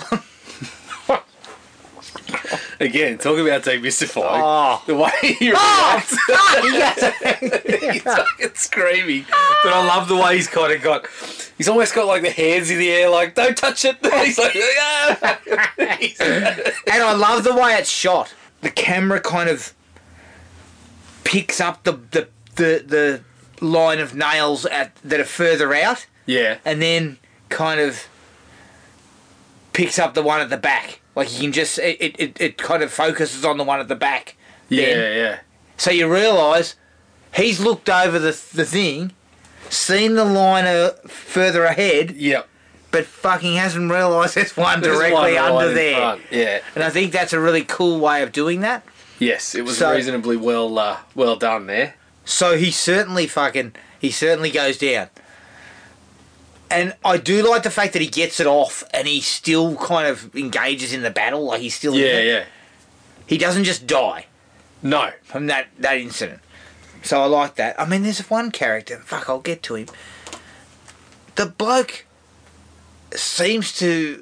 Again, talk about demystifying. Oh. The way he reacts. He's fucking screaming. But I love the way he's kind of got... He's almost got like the hands in the air, like, don't touch it. He's like, ah. And I love the way it's shot. The camera kind of picks up the the, the, the line of nails at that are further out, Yeah. and then kind of picks up the one at the back. Like you can just it, it, it, it kind of focuses on the one at the back. Yeah, then. yeah. So you realise he's looked over the the thing, seen the line uh, further ahead, Yep. but fucking hasn't realised there's one There's directly one right under in there. front. Yeah. And I think that's a really cool way of doing that. Yes, it was So- reasonably well uh, well done there. So he certainly fucking he certainly goes down. And I do like the fact that he gets it off and he still kind of engages in the battle, like he's still in Yeah, it. yeah. He doesn't just die No. from that, that incident. So I like that. I mean, there's one character, fuck, I'll get to him. The bloke seems to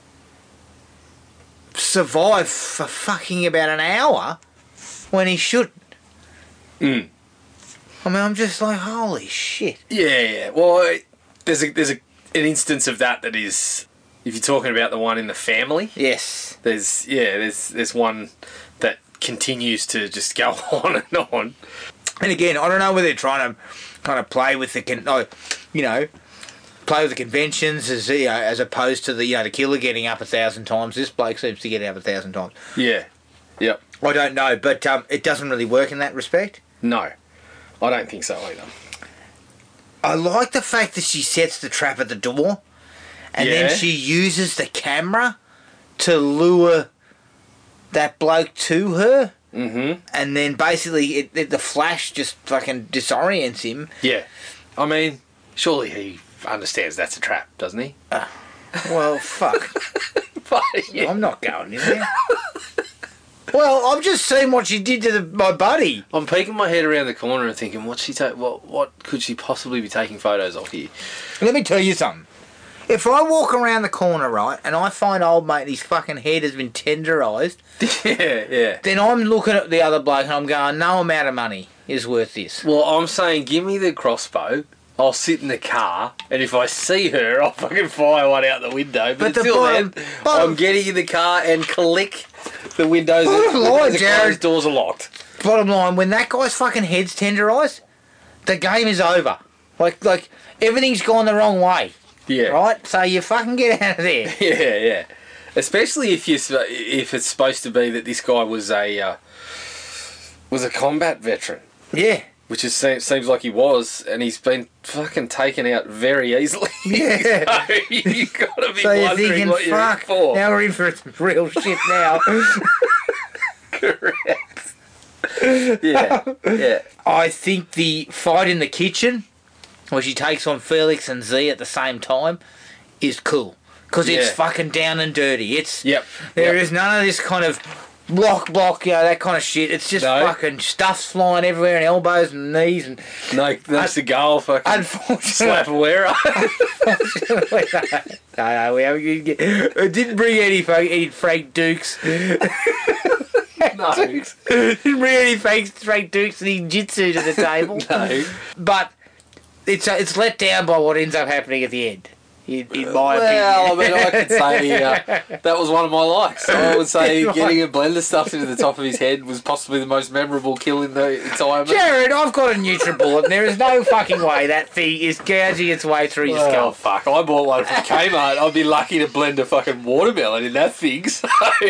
survive for fucking about an hour when he shouldn't. Mm. I mean, I'm just like, holy shit. Yeah, yeah. Well, I- there's a there's a an instance of that that is, if you're talking about the one in the family, Yes. there's yeah, there's there's one that continues to just go on and on. And again, I don't know whether they're trying to kind of play with the, con- oh, you know, play with the conventions as you know, as opposed to the you know the killer getting up a thousand times. This bloke seems to get up a thousand times. Yeah. Yep. I don't know, but um, it doesn't really work in that respect. No, I don't think so either. I like the fact that she sets the trap at the door, and Yeah. then she uses the camera to lure that bloke to her, Mm-hmm. and then basically it, it, the flash just fucking disorients him. Yeah. I mean, surely he understands that's a trap, doesn't he? Well, fuck. But, yeah. I'm not going in there. Well, I've just seen what she did to the, my buddy. I'm peeking my head around the corner and thinking, what's she ta- what what could she possibly be taking photos of here? Let me tell you something. If I walk around the corner, right, and I find old mate, his fucking head has been tenderised, yeah, yeah. then I'm looking at the other bloke and I'm going, no amount of money is worth this. Well, I'm saying, give me the crossbow. I'll sit in the car, and if I see her, I'll fucking fire one out the window. But, But the until bottom- then, bottom- I'm getting in the car and click the windows. Bottom and line, the Jared. closed doors are locked. Bottom line, when that guy's fucking head's tenderised, the game is over. Like, like everything's gone the wrong way, Yeah, right? So you fucking get out of there. yeah, yeah. Especially if you if it's supposed to be that this guy was a uh, was a combat veteran. Yeah. Which is, seems, seems like he was, and he's been fucking taken out very easily. Yeah. So you gotta be So you're wondering thinking, what you're in fuck, for. now we're in for some real shit now. Correct. Yeah, yeah. I think the fight in the kitchen, where she takes on Felix and Z at the same time, is cool. Because it's Yeah. fucking down and dirty. It's Yep. There Yep. is none of this kind of block, block, you know, that kind of shit. It's just No. fucking stuff's flying everywhere and elbows and knees and No, that's the goal. Fucking unfortunately, slap a wearer. unfortunately no, no, we haven't, it didn't bring any, fucking- any Frank Dukes. No. Didn't bring any Frank, Frank Dukes and Jitsu to the table. No. But it's uh, it's let down by what ends up happening at the end. In, in my Well, I opinion. mean, I could say uh, that was one of my likes. I would say Right. getting a blender stuffed into the top of his head was possibly the most memorable kill in the entire movie. Jared, I've got a NutriBullet and there is no fucking way that thing is gouging its way through your Oh, skull. fuck. I bought one from Kmart. I'd be lucky to blend a fucking watermelon in that thing. So,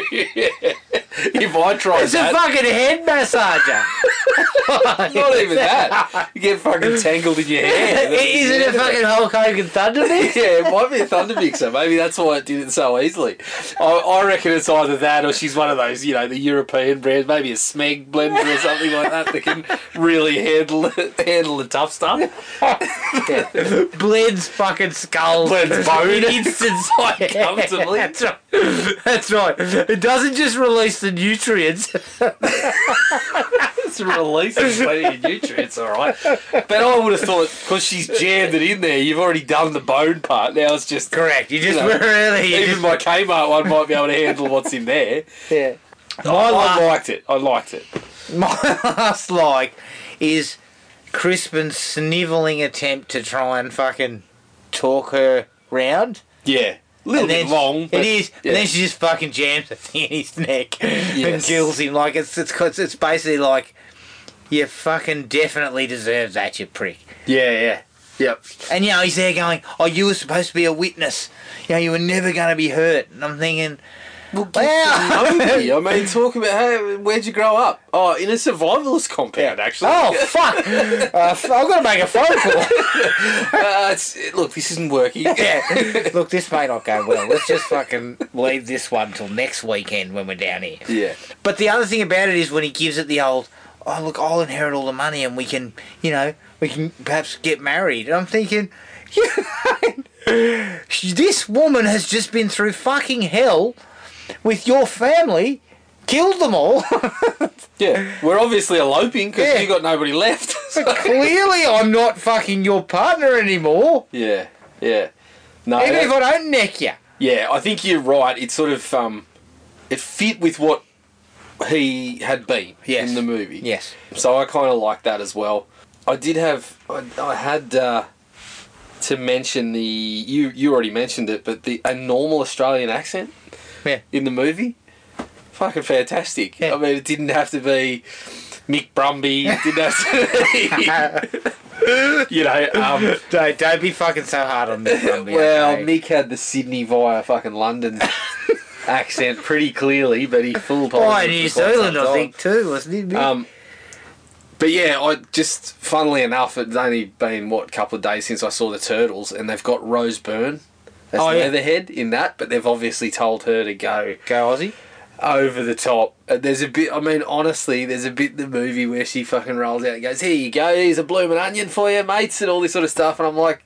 if I tried It's a that... fucking head massager. Not even that. You get fucking tangled in your hair. Is it a fucking Hulk Hogan Thunder Mix? Yeah, it might be a Thunder Mixer. Maybe that's why it did it so easily. I, I reckon it's either that or she's one of those, you know, the European brands, maybe a Smeg blender or something like that that can really handle handle the tough stuff. Yeah. Blends fucking skulls. Blends bone. In instance. Comfortably. That's right. That's right. It doesn't just release the nutrients. It's releasing plenty of nutrients, all right. But I would have thought, because she's jammed it in there, you've already done the bone part. Now it's just... Correct. You just You know, really... You Even just, my Kmart one might be able to handle what's in there. yeah. I, My, I la- liked it. I liked it. my last like is Crispin's snivelling attempt to try and fucking talk her round. Yeah. A little And then bit long. But it is, yeah. and then she just fucking jams the thing in his neck and Yes. kills him. Like it's it's it's, it's basically like, you fucking definitely deserve that, you prick. Yeah, yeah. Yep. And you know he's there going, oh, you were supposed to be a witness. You know you were never going to be hurt. And I'm thinking, Well, well, Nobody. I mean, talk about how, where'd you grow up? Oh, in a survivalist compound, actually. oh fuck, uh, f- I've got to make a phone call. uh, it's, look, this isn't working. Yeah. Look, this may not go well. Let's just fucking leave this one till next weekend when we're down here. Yeah. But the other thing about it is when he gives it the old, oh look, I'll inherit all the money and we can, you know, we can perhaps get married. And I'm thinking, you know, this woman has just been through fucking hell with your family, killed them all. Yeah. We're obviously eloping because Yeah. you got nobody left. But clearly I'm not fucking your partner anymore. Yeah. Yeah. No. Even that- if I don't neck you. Yeah, I think you're right. It sort of um, it fit with what he had been Yes. in the movie. Yes. So I kind of like that as well. I did have, I, I had uh, to mention the you you already mentioned it, but the a normal Australian accent. Yeah. In the movie, fucking fantastic. Yeah. I mean, it didn't have to be Mick Brumby. It didn't have to be, you know. Um, Don't, don't be fucking so hard on me. well, okay? Mick had the Sydney via fucking London accent pretty clearly, but he full time. Oh, in New Zealand, I think, too, wasn't he? Um, but yeah, I just funnily enough, it's only been what couple of days since I saw the Turtles, and they've got Rose Byrne as Oh, yeah. Leatherhead in that, but they've obviously told her to go Go Aussie. over the top. Uh, There's a bit, I mean, honestly, there's a bit in the movie where she fucking rolls out and goes, here you go, here's a bloomin' onion for you, mates, and all this sort of stuff, and I'm like,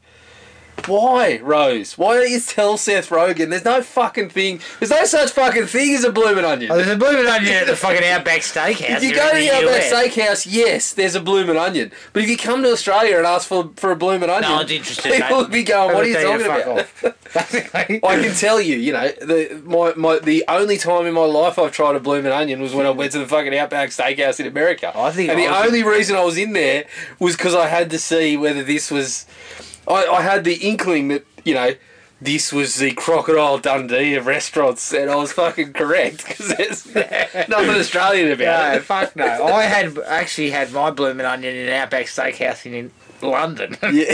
why, Rose? Why don't you tell Seth Rogen? There's no fucking thing, there's no such fucking thing as a bloomin' onion. Oh, there's a blooming onion at the fucking Outback Steakhouse. If you here go in to the U Outback S. Steakhouse, yes, there's a bloomin' onion. But if you come to Australia and ask for for a bloomin' onion, No one's interested, people mate. will be going, "What are you They'll talking tell you about?" to fuck off. Basically. I can tell you, you know, the my, my the only time in my life I've tried a bloomin' onion was when I went to the fucking Outback Steakhouse in America. I think and I the was- only reason I was in there was because I had to see whether this was. I, I had the inkling that, you know, this was the Crocodile Dundee of restaurants, and I was fucking correct because there's nothing Australian about No, it. fuck no. I had actually had my blooming onion in an Outback Steakhouse in, in London. Yeah.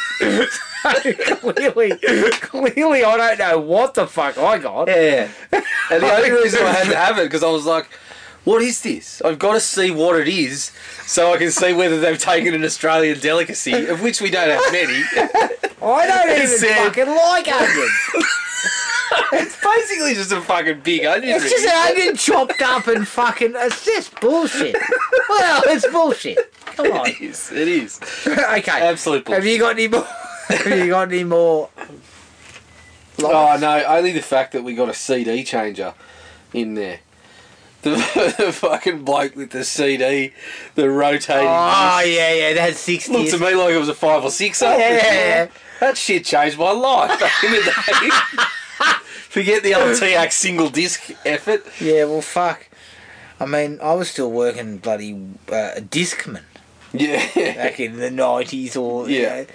clearly, clearly, I don't know what the fuck I got. Yeah. And the only reason I had to have it because I was like, what is this? I've got to see what it is so I can see whether they've taken an Australian delicacy, of which we don't have many. I don't even Said- fucking like onions. It's basically just a fucking big onion. It's just an onion chopped up and fucking. It's just bullshit. Well, it's bullshit. Come on. It is. It is. Okay. Absolute Have you got any more? Have you got any more? Oh, no, only the fact that we got a C D changer in there. The, the fucking bloke with the C D, the rotating. Oh, yeah, yeah, that had sixty. Looked to me like it was a five or six. Yeah. That shit changed my life back in the day. Forget the old T X single disc effort. Yeah, well, fuck. I mean, I was still working bloody uh, a Discman Yeah. back in the nineties or... Yeah. You know.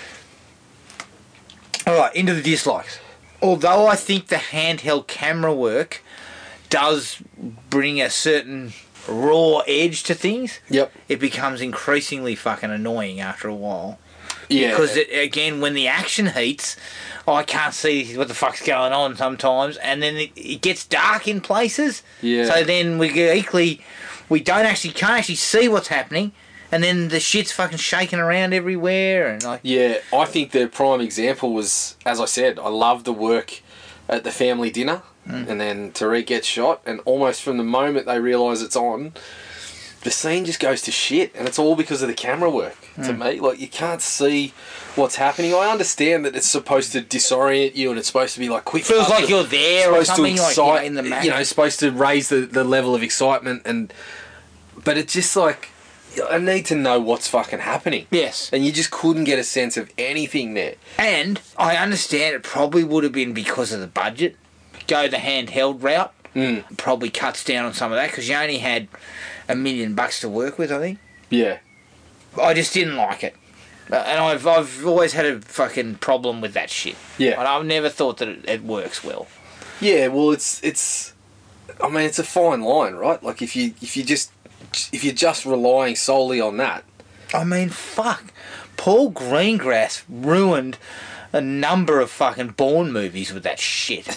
Alright, into the dislikes. Although I think the handheld camera work does bring a certain raw edge to things, Yep. it becomes increasingly fucking annoying after a while. Yeah. Because, it, again, when the action heats, I can't see what the fuck's going on sometimes, and then it, it gets dark in places. Yeah. So then we get equally, we don't actually, can't actually see what's happening, and then the shit's fucking shaking around everywhere, and like... Yeah, I think the prime example was, as I said, I love the work at the family dinner, Mm. and then Tariq gets shot, and almost from the moment they realise it's on, the scene just goes to shit, and it's all because of the camera work, to Mm. me. Like, you can't see what's happening. I understand that it's supposed to disorient you, and it's supposed to be like quick. Feels fast, like you're there or supposed something, to like, excite, you know, in the match. You know, supposed to raise the, the level of excitement, and but it's just like, I need to know what's fucking happening. Yes. And you just couldn't get a sense of anything there. And I understand it probably would have been because of the budget. Go the handheld route. Mm. Probably cuts down on some of that because you only had a million bucks to work with, I think. Yeah. I just didn't like it. Uh, And I've I've always had a fucking problem with that shit. Yeah. And I've never thought that it, it works well. Yeah, well, it's it's. I mean, it's a fine line, right? Like if you if you just if you're just relying solely on that. I mean, fuck. Paul Greengrass ruined a number of fucking Bourne movies with that shit.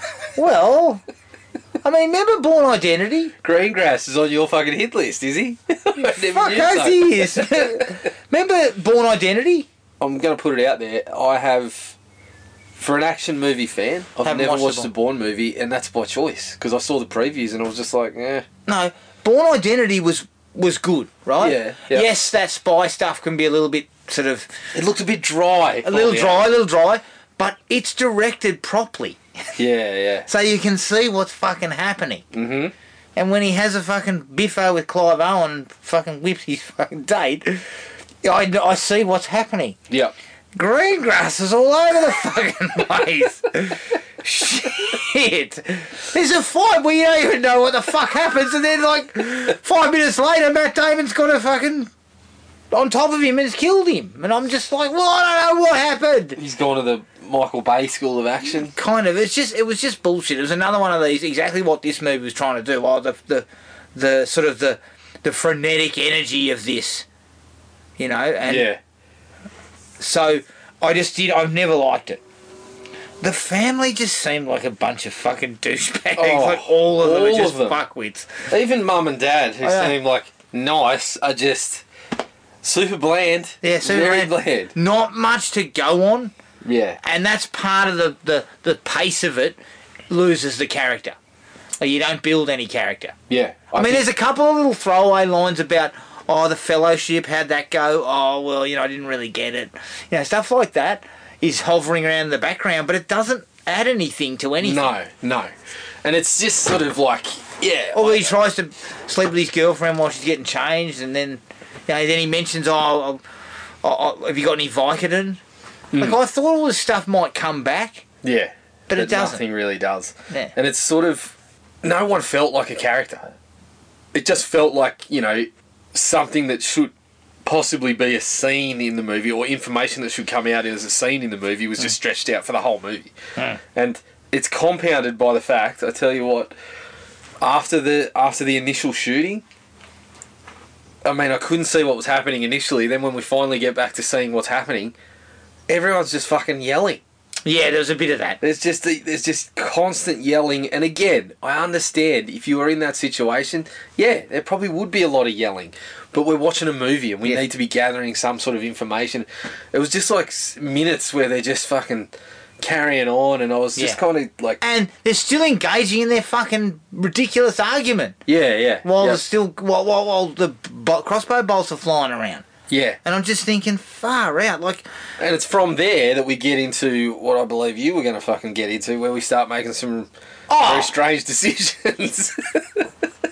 Well, I mean, remember Bourne Identity? Greengrass is on your fucking hit list, is he? I never Fuck, knew as so. he is. Remember Bourne Identity? I'm going to put it out there. I have, for an action movie fan, I've Haven't never watched watched the a Bourne movie, and that's by choice because I saw the previews and I was just like, eh. No, Bourne Identity was was good, right? Yeah, yeah. Yes, that spy stuff can be a little bit sort of It looked a bit dry. a little Oh, yeah. dry, a little dry, but it's directed properly, Yeah, yeah. so you can see what's fucking happening. Mm-hmm. And when he has a fucking biffo with Clive Owen, fucking whips his fucking date, I, I see what's happening. Yep. Greengrass is all over the fucking place. Shit. There's a fight where you don't even know what the fuck happens, and then like five minutes later, Matt Damon's got a fucking on top of him and has killed him, and I'm just like, well, I don't know what happened. He's gone to the Michael Bay School of Action. Kind of. It's just. It was just bullshit. It was another one of these. Exactly what this movie was trying to do. Oh, the the the sort of the the frenetic energy of this. You know. And Yeah. So I just did. I've never liked it. The family just seemed like a bunch of fucking douchebags. Oh, like all of them all are just of them. fuckwits. Even mum and dad, who Oh, yeah. seem like nice, are just super bland. Yeah, so very bland. bland. Not much to go on, Yeah. and that's part of the the the pace of it. Loses the character. Like, you don't build any character. Yeah. I, mean, think- there's a couple of little throwaway lines about, oh, the fellowship, how'd that go? Oh, well, you know, I didn't really get it. You know, stuff like that is hovering around in the background, but it doesn't add anything to anything. No, no. And it's just sort of like, yeah. Or he tries to sleep with his girlfriend while she's getting changed, and then, you know, then he mentions, oh, oh, oh have you got any Vicodin? Hmm. Like, I thought all this stuff might come back, Yeah. but it doesn't. Nothing really does. Yeah. And it's sort of, no one felt like a character. It just felt like, you know, something that should possibly be a scene in the movie, or information that should come out as a scene in the movie was just stretched out for the whole movie. Mm. And it's compounded by the fact, I tell you what, after the after the initial shooting, I mean, I couldn't see what was happening initially. Then when we finally get back to seeing what's happening, everyone's just fucking yelling. Yeah, there was a bit of that. There's just the, there's just constant yelling, and again, I understand if you were in that situation, yeah, there probably would be a lot of yelling, but we're watching a movie and we Yes. need to be gathering some sort of information. It was just like s- minutes where they're just fucking carrying on, and I was just Yeah. kind of like, And they're still engaging in their fucking ridiculous argument yeah, yeah, while yeah, there's still while, while, while the bo- crossbow bolts are flying around. yeah. And I'm just thinking, far out. Like, And it's from there that we get into what I believe you were going to fucking get into, where we start making some oh, very strange decisions.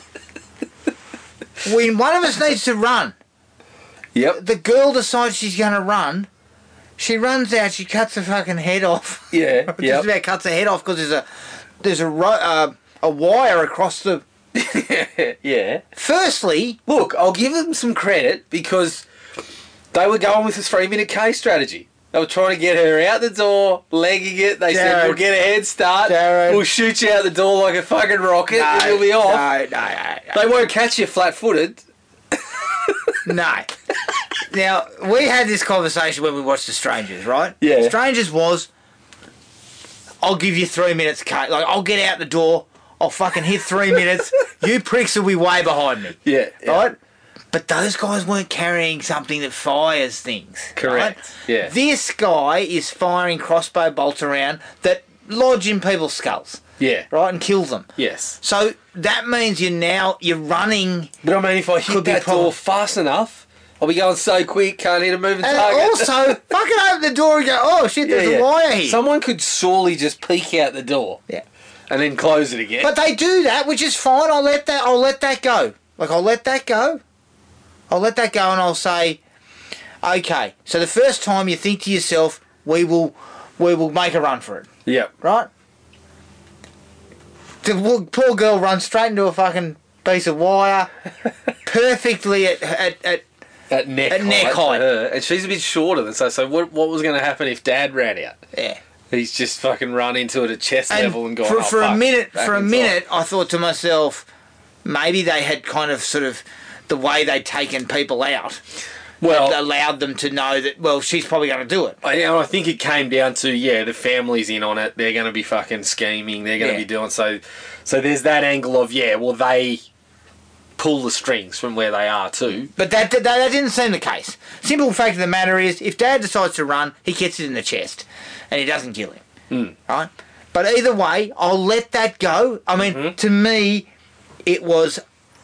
when one of us needs to run, Yep. the girl decides she's going to run. She runs out. She cuts her fucking head off. Yeah. Just Yep. about cuts her head off because there's a there's a ro- uh, a wire across the. yeah. Firstly, Look, I'll give them some credit because they were going with a three-minute K strategy. They were trying to get her out the door, legging it. They said, Jared. we'll get a head start. Jared. We'll shoot you out the door like a fucking rocket and you'll be off. No, no, no, They won't catch you flat-footed. no. no. Now we had this conversation when we watched The Strangers, right? Yeah. Strangers was, I'll give you three minutes, Kate. Like I'll get out the door. I'll fucking hit three minutes. You pricks will be way behind me. Yeah. yeah. Right? But those guys weren't carrying something that fires things. Correct. Right? Yeah. This guy is firing crossbow bolts around that lodge in people's skulls. Yeah. Right? And kills them. Yes. So that means you're now, you're running. But I mean, if I hit Could be that problem. door fast enough, I'll be going so quick, can't hit a moving And target. also, fucking open the door and go, oh shit, there's Yeah, a yeah. wire here. Someone could surely just peek out the door. Yeah. And then close it again. But they do that, which is fine. I'll let that. I'll let that go. Like I'll let that go. I'll let that go, and I'll say, okay. So the first time you think to yourself, we will, we will make a run for it, Yep. right? The wo- poor girl runs straight into a fucking piece of wire, perfectly at at, at At neck At height. neck for height. her. And she's a bit shorter than so. So what, what was going to happen if Dad ran out? yeah. He's just fucking run into it at chest And level and gone, for, oh, for a fuck, minute, back for a inside. minute, I thought to myself, maybe they had kind of sort of the way they'd taken people out. Well, had allowed them to know that, well, she's probably going to do it. I, I think it came down to, yeah, the family's in on it. They're going to be fucking scheming. They're going to Yeah. be doing so. So there's that angle of, yeah, well, they pull the strings from where they are too. But that, that that didn't seem the case. Simple fact of the matter is, if Dad decides to run, he gets it in the chest, and he doesn't kill him. Mm. Right? But either way, I'll let that go. I mean, Mm-hmm. to me, it was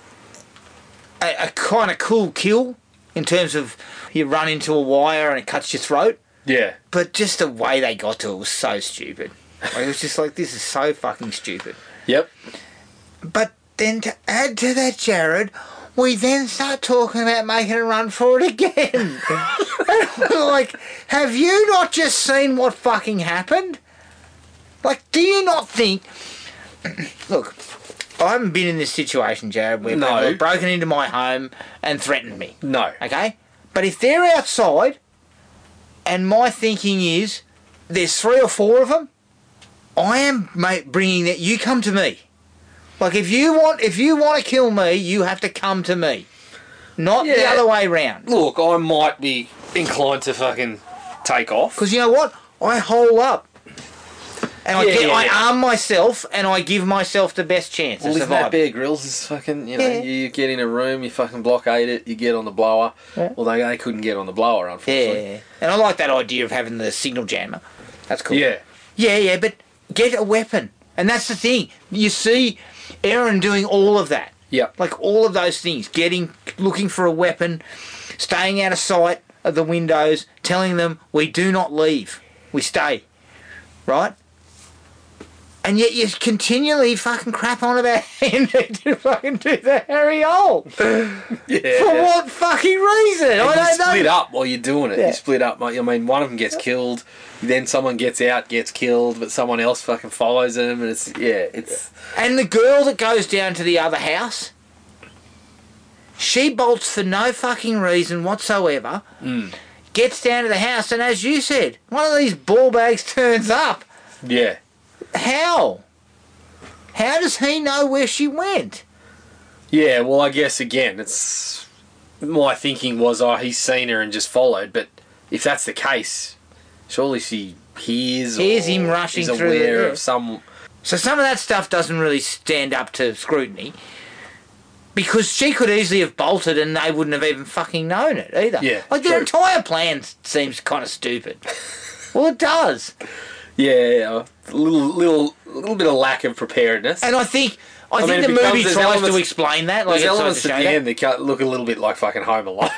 a, a kind of cool kill in terms of you run into a wire and it cuts your throat. Yeah. But just the way they got to it was so stupid. Like, it was just like, this is so fucking stupid. Yep. But then to add to that, Jared, we then start talking about making a run for it again. And we're like, have you not just seen what fucking happened? Like, do you not think... Look, I haven't been in this situation, Jared, where No. people have broken into my home and threatened me. No. Okay? But if they're outside, and my thinking is, there's three or four of them, I am mate, bringing that. You come to me. Like if you want, if you want to kill me, you have to come to me, not the Yeah. other way round. Look, I might be inclined to fucking take off. Because you know what? I hole up, and I Yeah, get, yeah, I yeah. arm myself, and I give myself the best chance Well, of isn't that surviving. Bear Grylls is fucking, you know, Yeah. you get in a room, you fucking blockade it, you get on the blower. Yeah. Well, they, they couldn't get on the blower, unfortunately. Yeah, and I like that idea of having the signal jammer. That's cool. Yeah. Yeah, yeah, but get a weapon. And that's the thing. You see Aaron doing all of that. Yep. Like all of those things. Getting, looking for a weapon, staying out of sight of the windows, telling them we do not leave. We stay. Right? And yet you continually fucking crap on about Henry to fucking do the Harry Hole. Yeah. For what fucking reason? And I you don't know. split up while you're doing it. Yeah. You split up. I mean, one of them gets killed, then someone gets out, gets killed, but someone else fucking follows them, and it's yeah, it's And the girl that goes down to the other house, she bolts for no fucking reason whatsoever, Mm. gets down to the house, and as you said, one of these ball bags turns up. yeah, How? How does he know where she went? yeah. Well, I guess again, it's my thinking was, oh, he's seen her and just followed. But if that's the case, surely she hears Hears or him rushing is through the- aware yeah. of some. So some of that stuff doesn't really stand up to scrutiny. Because she could easily have bolted and they wouldn't have even fucking known it either. Yeah, Like their true. entire plan seems kind of stupid. Well, it does. Yeah, a little, little, little bit of lack of preparedness. And I think I, I think mean, the it becomes- movie there's tries elements- to explain that. Like There's it tries elements to at show the that. end that can't look a little bit like fucking Home Alone.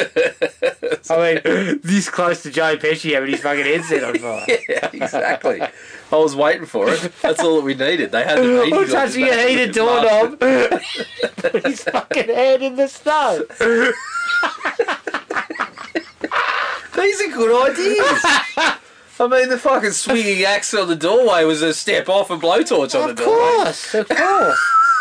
I mean, this close to Joe Pesci having his fucking headset on fire. Yeah, exactly. I was waiting for it. That's all that we needed. They had the meetings. Or on touching just a heated that- doorknob. Put his fucking hand in the stove. These are good ideas. I mean, the fucking swinging axe on the doorway was a step off a blowtorch on Of the doorway. course, of course.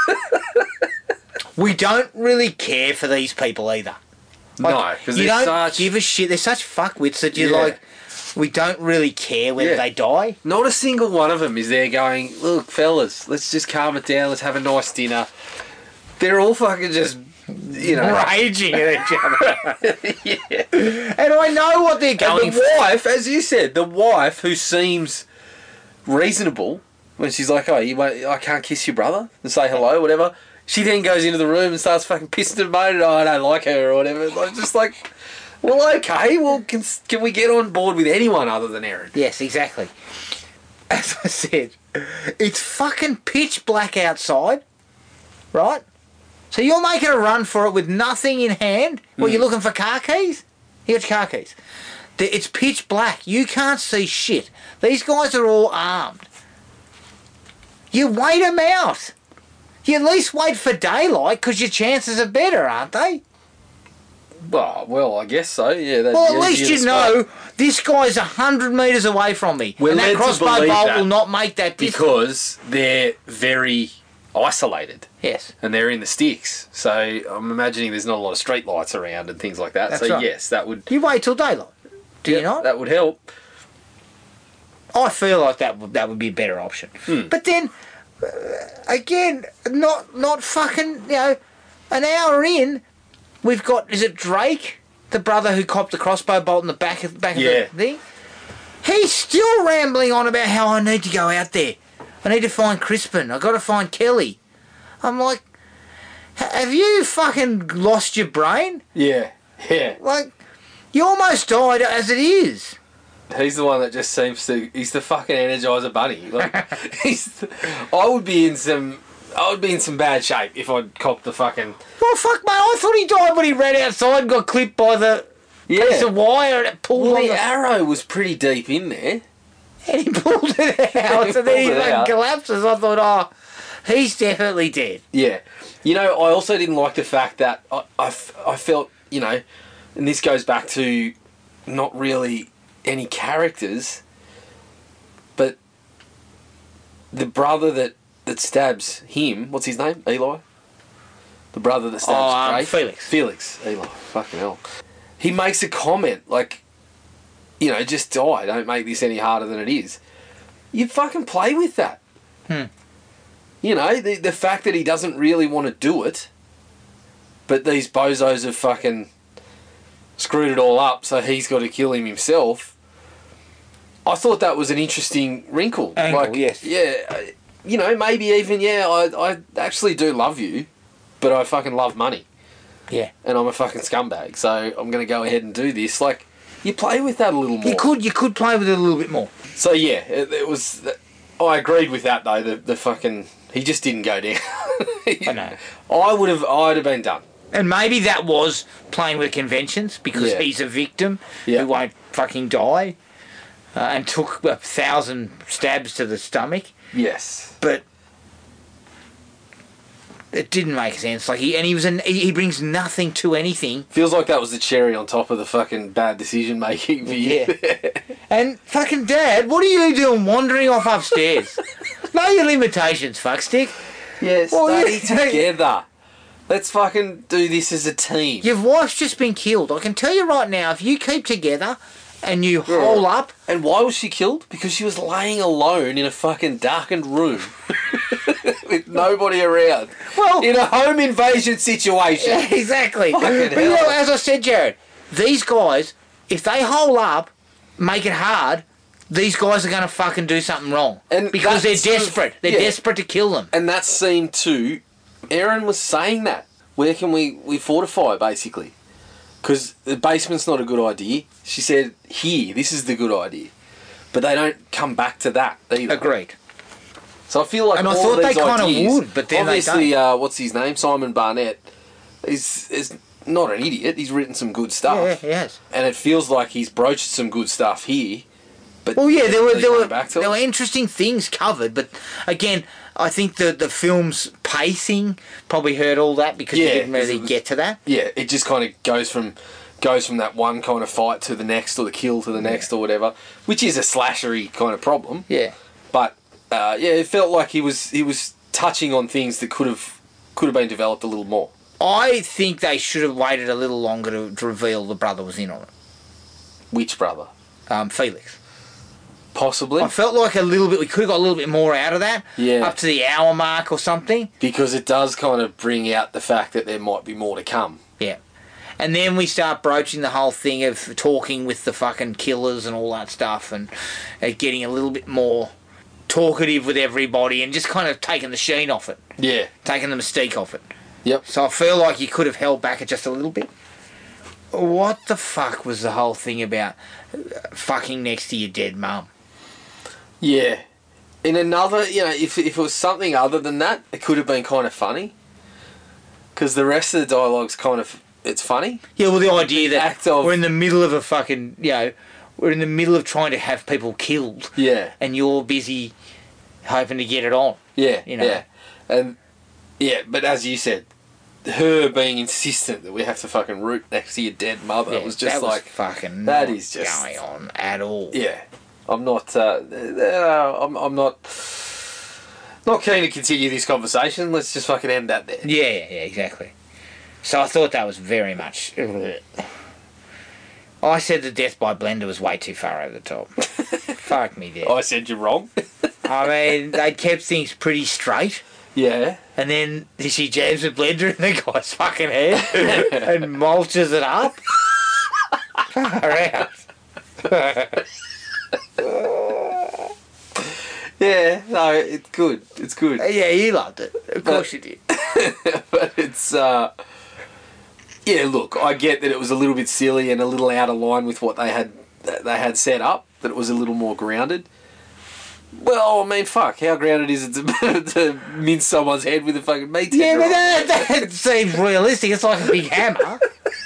We don't really care for these people either. No, because You they're don't such... give a shit. They're such fuckwits that you're Yeah. like, we don't really care whether Yeah. they die. Not a single one of them is there going, look, fellas, let's just calm it down. Let's have a nice dinner. They're all fucking just, you know... Raging at each other. yeah. And I know what they're going And for. the wife, as you said, the wife who seems reasonable when she's like, oh, you won't, I can't kiss your brother and say hello, whatever. She then goes into the room and starts fucking pissing and moaning, oh, I don't like her or whatever. I'm just like, well, okay, well, can, can we get on board with anyone other than Erin? Yes, exactly. As I said, it's fucking pitch black outside, right? So you're making a run for it with nothing in hand? Well, Hmm. you're looking for car keys? You got your car keys. The- It's pitch black. You can't see shit. These guys are all armed. You wait them out. You at least wait for daylight because your chances are better, aren't they? Well, well, I guess so, yeah. That, Well, at yeah, least yeah, you that's know right. this guy's a hundred metres away from me. We're and led that to crossbow believe bolt that will not make that distance. Because they're very isolated. Yes. And they're in the sticks. So I'm imagining there's not a lot of street lights around and things like that. That's so, right. yes, that would... You wait till daylight. Do you yeah, not? That would help. I feel like that would, that would be a better option. Hmm. But then, uh, again, not not fucking, you know, an hour in, we've got, is it Drake? The brother who copped the crossbow bolt in the back of, back Yeah. of the thing? He's still rambling on about how I need to go out there. I need to find Crispin. I've got to find Kelly. I'm like, "Ha- have you fucking lost your brain? Yeah, yeah. Like, you almost died as it is. He's the one that just seems to... He's the fucking Energizer Bunny. Like, he's the, I would be in some... I would be in some bad shape if I'd copped the fucking... Well, fuck, mate, I thought he died when he ran outside and got clipped by the piece of wire and it pulled Well, on the the... arrow was pretty deep in there. And he pulled it out, He and then he pulled it fucking out. collapses. I thought, oh, he's definitely dead. Yeah. You know, I also didn't like the fact that I, I, f- I felt, you know, and this goes back to not really any characters, but the brother that, that stabs him, what's his name? Eli? The brother that stabs Oh, um, Drake? Felix. Felix. Eli. Fucking hell. He makes a comment like, you know, just die. Don't make this any harder than it is. You fucking play with that. Hmm. You know, the the fact that he doesn't really want to do it, but these bozos have fucking screwed it all up, so he's got to kill him himself. I thought that was an interesting wrinkle. Angle, like, yes. Yeah, uh, you know, maybe even, yeah, I, I actually do love you, but I fucking love money. Yeah. And I'm a fucking scumbag, so I'm going to go ahead and do this. Like, you play with that a little more. You could, you could play with it a little bit more. So, yeah, it, it was... I agreed with that, though. The, the fucking... He just didn't go down. I know. I would have... I'd have been done. And maybe that was playing with conventions because Yeah. he's a victim Yeah. who won't fucking die uh, and took a thousand stabs to the stomach. Yes. But it didn't make sense. Like he and he was an he he brings nothing to anything. Feels like that was the cherry on top of the fucking bad decision making for you. Yeah. And fucking Dad, what are you doing wandering off upstairs? Know your limitations, fuckstick. Yes, Well, study yeah. together. Let's fucking do this as a team. Your wife's just been killed. I can tell you right now, if you keep together and you hole up, And why was she killed? Because she was laying alone in a fucking darkened room with nobody around. well, In a home invasion situation. exactly. Fucking But you know, hell. as I said, Jared, these guys, if they hole up, make it hard, these guys are going to fucking do something wrong. And because they're that's sort of- desperate. They're yeah. desperate to kill them. And that scene too, Erin was saying that. Where can we, we fortify, basically? Because the basement's not a good idea. She said, here, this is the good idea. but they don't come back to that either. Agreed. So I feel like And I all thought of they these kind of ideas- would, but then they obviously, don't. uh, what's his name? Simon Barnett is is not an idiot. He's written some good stuff. Yeah, he has. And it feels like he's broached some good stuff here. But Well, yeah, there were he's there going were back to there it. were interesting things covered, but again, I think the the film's pacing probably hurt all that because Yeah, you didn't 'cause really it was- get to that. Yeah, it just kind of goes from goes from that one kind of fight to the next, or the kill to the next, or whatever, which is a slashery kind of problem. Yeah. But uh, yeah, it felt like he was he was touching on things that could have could have been developed a little more. I think they should have waited a little longer to, to reveal the brother was in on it. Which brother? Um, Felix. Possibly. I felt like a little bit. We could have got a little bit more out of that. Yeah. Up to the hour mark or something. Because it does kind of bring out the fact that there might be more to come. Yeah. And then we start broaching the whole thing of talking with the fucking killers and all that stuff, and uh, getting a little bit more talkative with everybody, and just kind of taking the sheen off it, Yeah. taking the mystique off it. Yep. So I feel like you could have held back it just a little bit. What the fuck was the whole thing about uh, fucking next to your dead mum? Yeah. In another, you know, if, if it was something other than that, it could have been kind of funny. Because the rest of the dialogue's kind of, it's funny. Yeah, well, the idea that act of- we're in the middle of a fucking, you know, we're in the middle of trying to have people killed, Yeah. and you're busy hoping to get it on. Yeah. You know. Yeah. And, yeah, but as you said, her being insistent that we have to fucking root next to your dead mother Yeah, was just that like, was fucking that not is just- going on at all. yeah. I'm not, uh, uh, I'm, I'm not, not keen to continue this conversation. Let's just fucking end that there. Yeah, yeah, yeah, exactly. So I thought that was very much. I said the death by blender was way too far over the top. Fuck me there. I said you're wrong. I mean, they kept things pretty straight, Yeah. and then she jams the blender in the guy's fucking head and mulches it up. Far out. Yeah, no, it's good. It's good. Yeah, you loved it. Of course you did. But it's, uh, yeah, look, I get that it was a little bit silly and a little out of line with what they had they had set up, that it was a little more grounded. Well, I mean, fuck, how grounded is it to, to mince someone's head with a fucking meat Yeah, but tenderizer? that, that seems realistic. It's like a big hammer.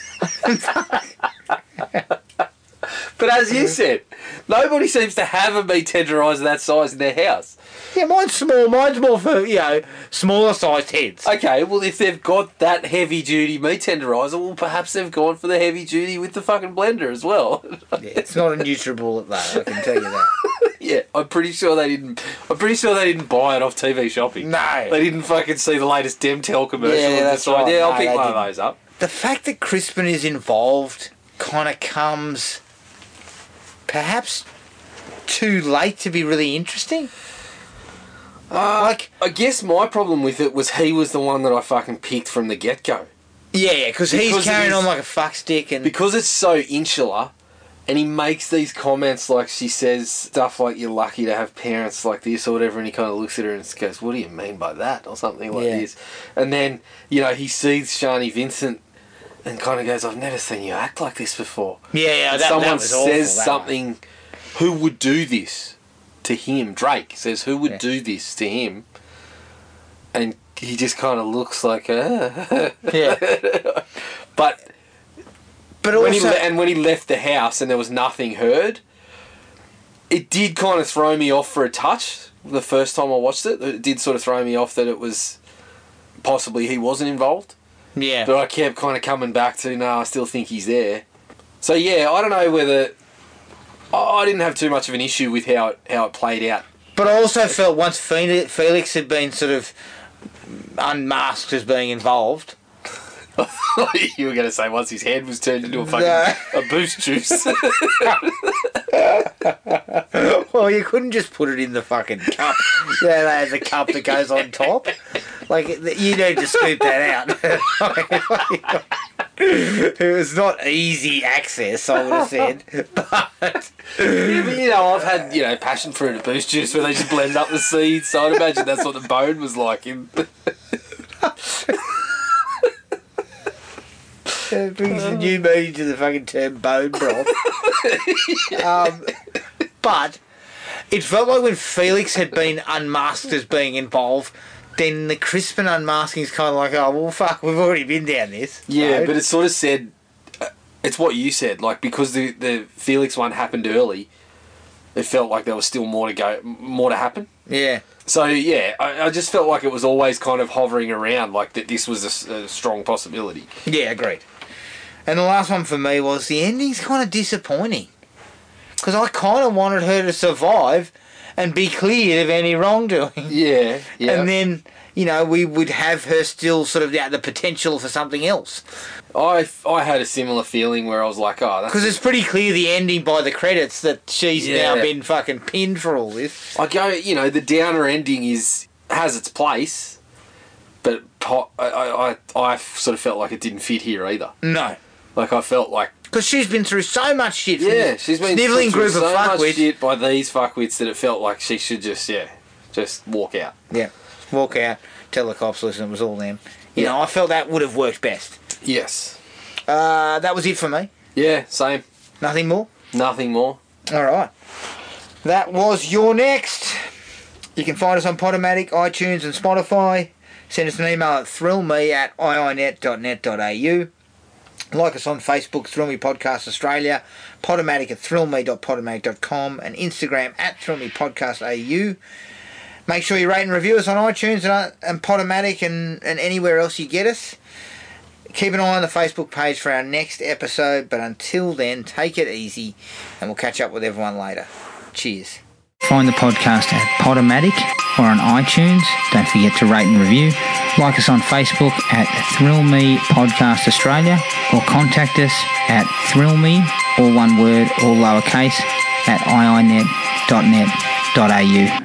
But as you said, nobody seems to have a meat tenderizer that size in their house. Yeah, mine's small. Mine's more for, you know, smaller sized heads. Okay, well, if they've got that heavy-duty meat tenderizer, well, perhaps they've gone for the heavy-duty with the fucking blender as well. Yeah, it's not a Nutribullet though, I can tell you that. Yeah, I'm pretty sure they didn't. I'm pretty sure they didn't buy it off T V Shopping. No. They didn't fucking see the latest Demtel commercial. Yeah, and that's decide, right. Yeah, I'll No, pick they one of didn't. those up. The fact that Crispin is involved kind of comes perhaps too late to be really interesting. Uh, Like, I guess my problem with it was he was the one that I fucking picked from the get-go. yeah, yeah, cause he's Because it carrying is- on like a fuck stick and... Because it's so insular, and he makes these comments like she says stuff like, you're lucky to have parents like this or whatever, and he kind of looks at her and goes, what do you mean by that? Or something like Yeah. this. And then, you know, he sees Shani Vincent and kind of goes, I've never seen you act like this before. yeah, yeah, And that, someone that was awful, says that something, who would do this to him? Drake says, who would Yeah. do this to him? And he just kind of looks like, uh. one. Yeah. But But when he also... le- and when he left the house and there was nothing heard, it did kind of throw me off for a touch. The first time I watched it, it did sort of throw me off that it was possibly he wasn't involved. yeah. But I kept kind of coming back to, no, I still think he's there. So yeah, I don't know whether I I didn't have too much of an issue with how it, how it played out. But I also felt once Fe- Felix had been sort of unmasked as being involved... You were going to say once his head was turned into a fucking No. a boost juice. Well, you couldn't just put it in the fucking cup. Yeah, there's a cup that goes on top. Like, you need to scoop that out. It was not easy access, I would have said. But, Yeah, but you know, I've had, you know, passion fruit and boost juice where they just blend up the seeds, so I'd imagine that's what the bone was like. In it brings a new meaning to the fucking term bone broth. um, but it felt like when Felix had been unmasked as being involved, then the Crispin unmasking is kind of like, oh, well, fuck, we've already been down this. Yeah, road. but it sort of said, uh, it's what you said, like, because the, the Felix one happened early, it felt like there was still more to go, more to happen. Yeah. So, yeah, I, I just felt like it was always kind of hovering around, like that this was a, a strong possibility. Yeah, agreed. And the last one for me was the ending's kind of disappointing. Because I kind of wanted her to survive and be cleared of any wrongdoing. Yeah, yeah. And then, you know, we would have her still sort of yeah, the potential for something else. I, I had a similar feeling where I was like, oh, that's... Because it's pretty clear the ending by the credits that she's Yeah. now been fucking pinned for all this. I go, you know, the downer ending is has its place, but I, I, I, I sort of felt like it didn't fit here either. No. Like, I felt like... Because she's been through so much shit from Yeah, this she's been snivelling through group of so much fuckwits. shit by these fuckwits that it felt like she should just, yeah, just walk out. Yeah. Walk out, tell the cops, listen, it was all them. You Yeah. know, I felt that would have worked best. Yes. Uh, that was it for me. Yeah, same. Nothing more? Nothing more. All right. That was Your Next. You can find us on Podomatic, iTunes and Spotify. Send us an email at thrillme at i i net dot net dot a u. Like us on Facebook, Thrill Me Podcast Australia, Podomatic at thrillme dot podomatic dot com, and Instagram at thrillme podcast a u. Make sure you rate and review us on iTunes and, uh, and Podomatic and, and anywhere else you get us. Keep an eye on the Facebook page for our next episode, but until then, take it easy, and we'll catch up with everyone later. Cheers. Find the podcast at Podomatic or on iTunes. Don't forget to rate and review. Like us on Facebook at Thrill Me Podcast Australia, or contact us at thrillme, all one word, all lowercase, at i i net dot net dot a u.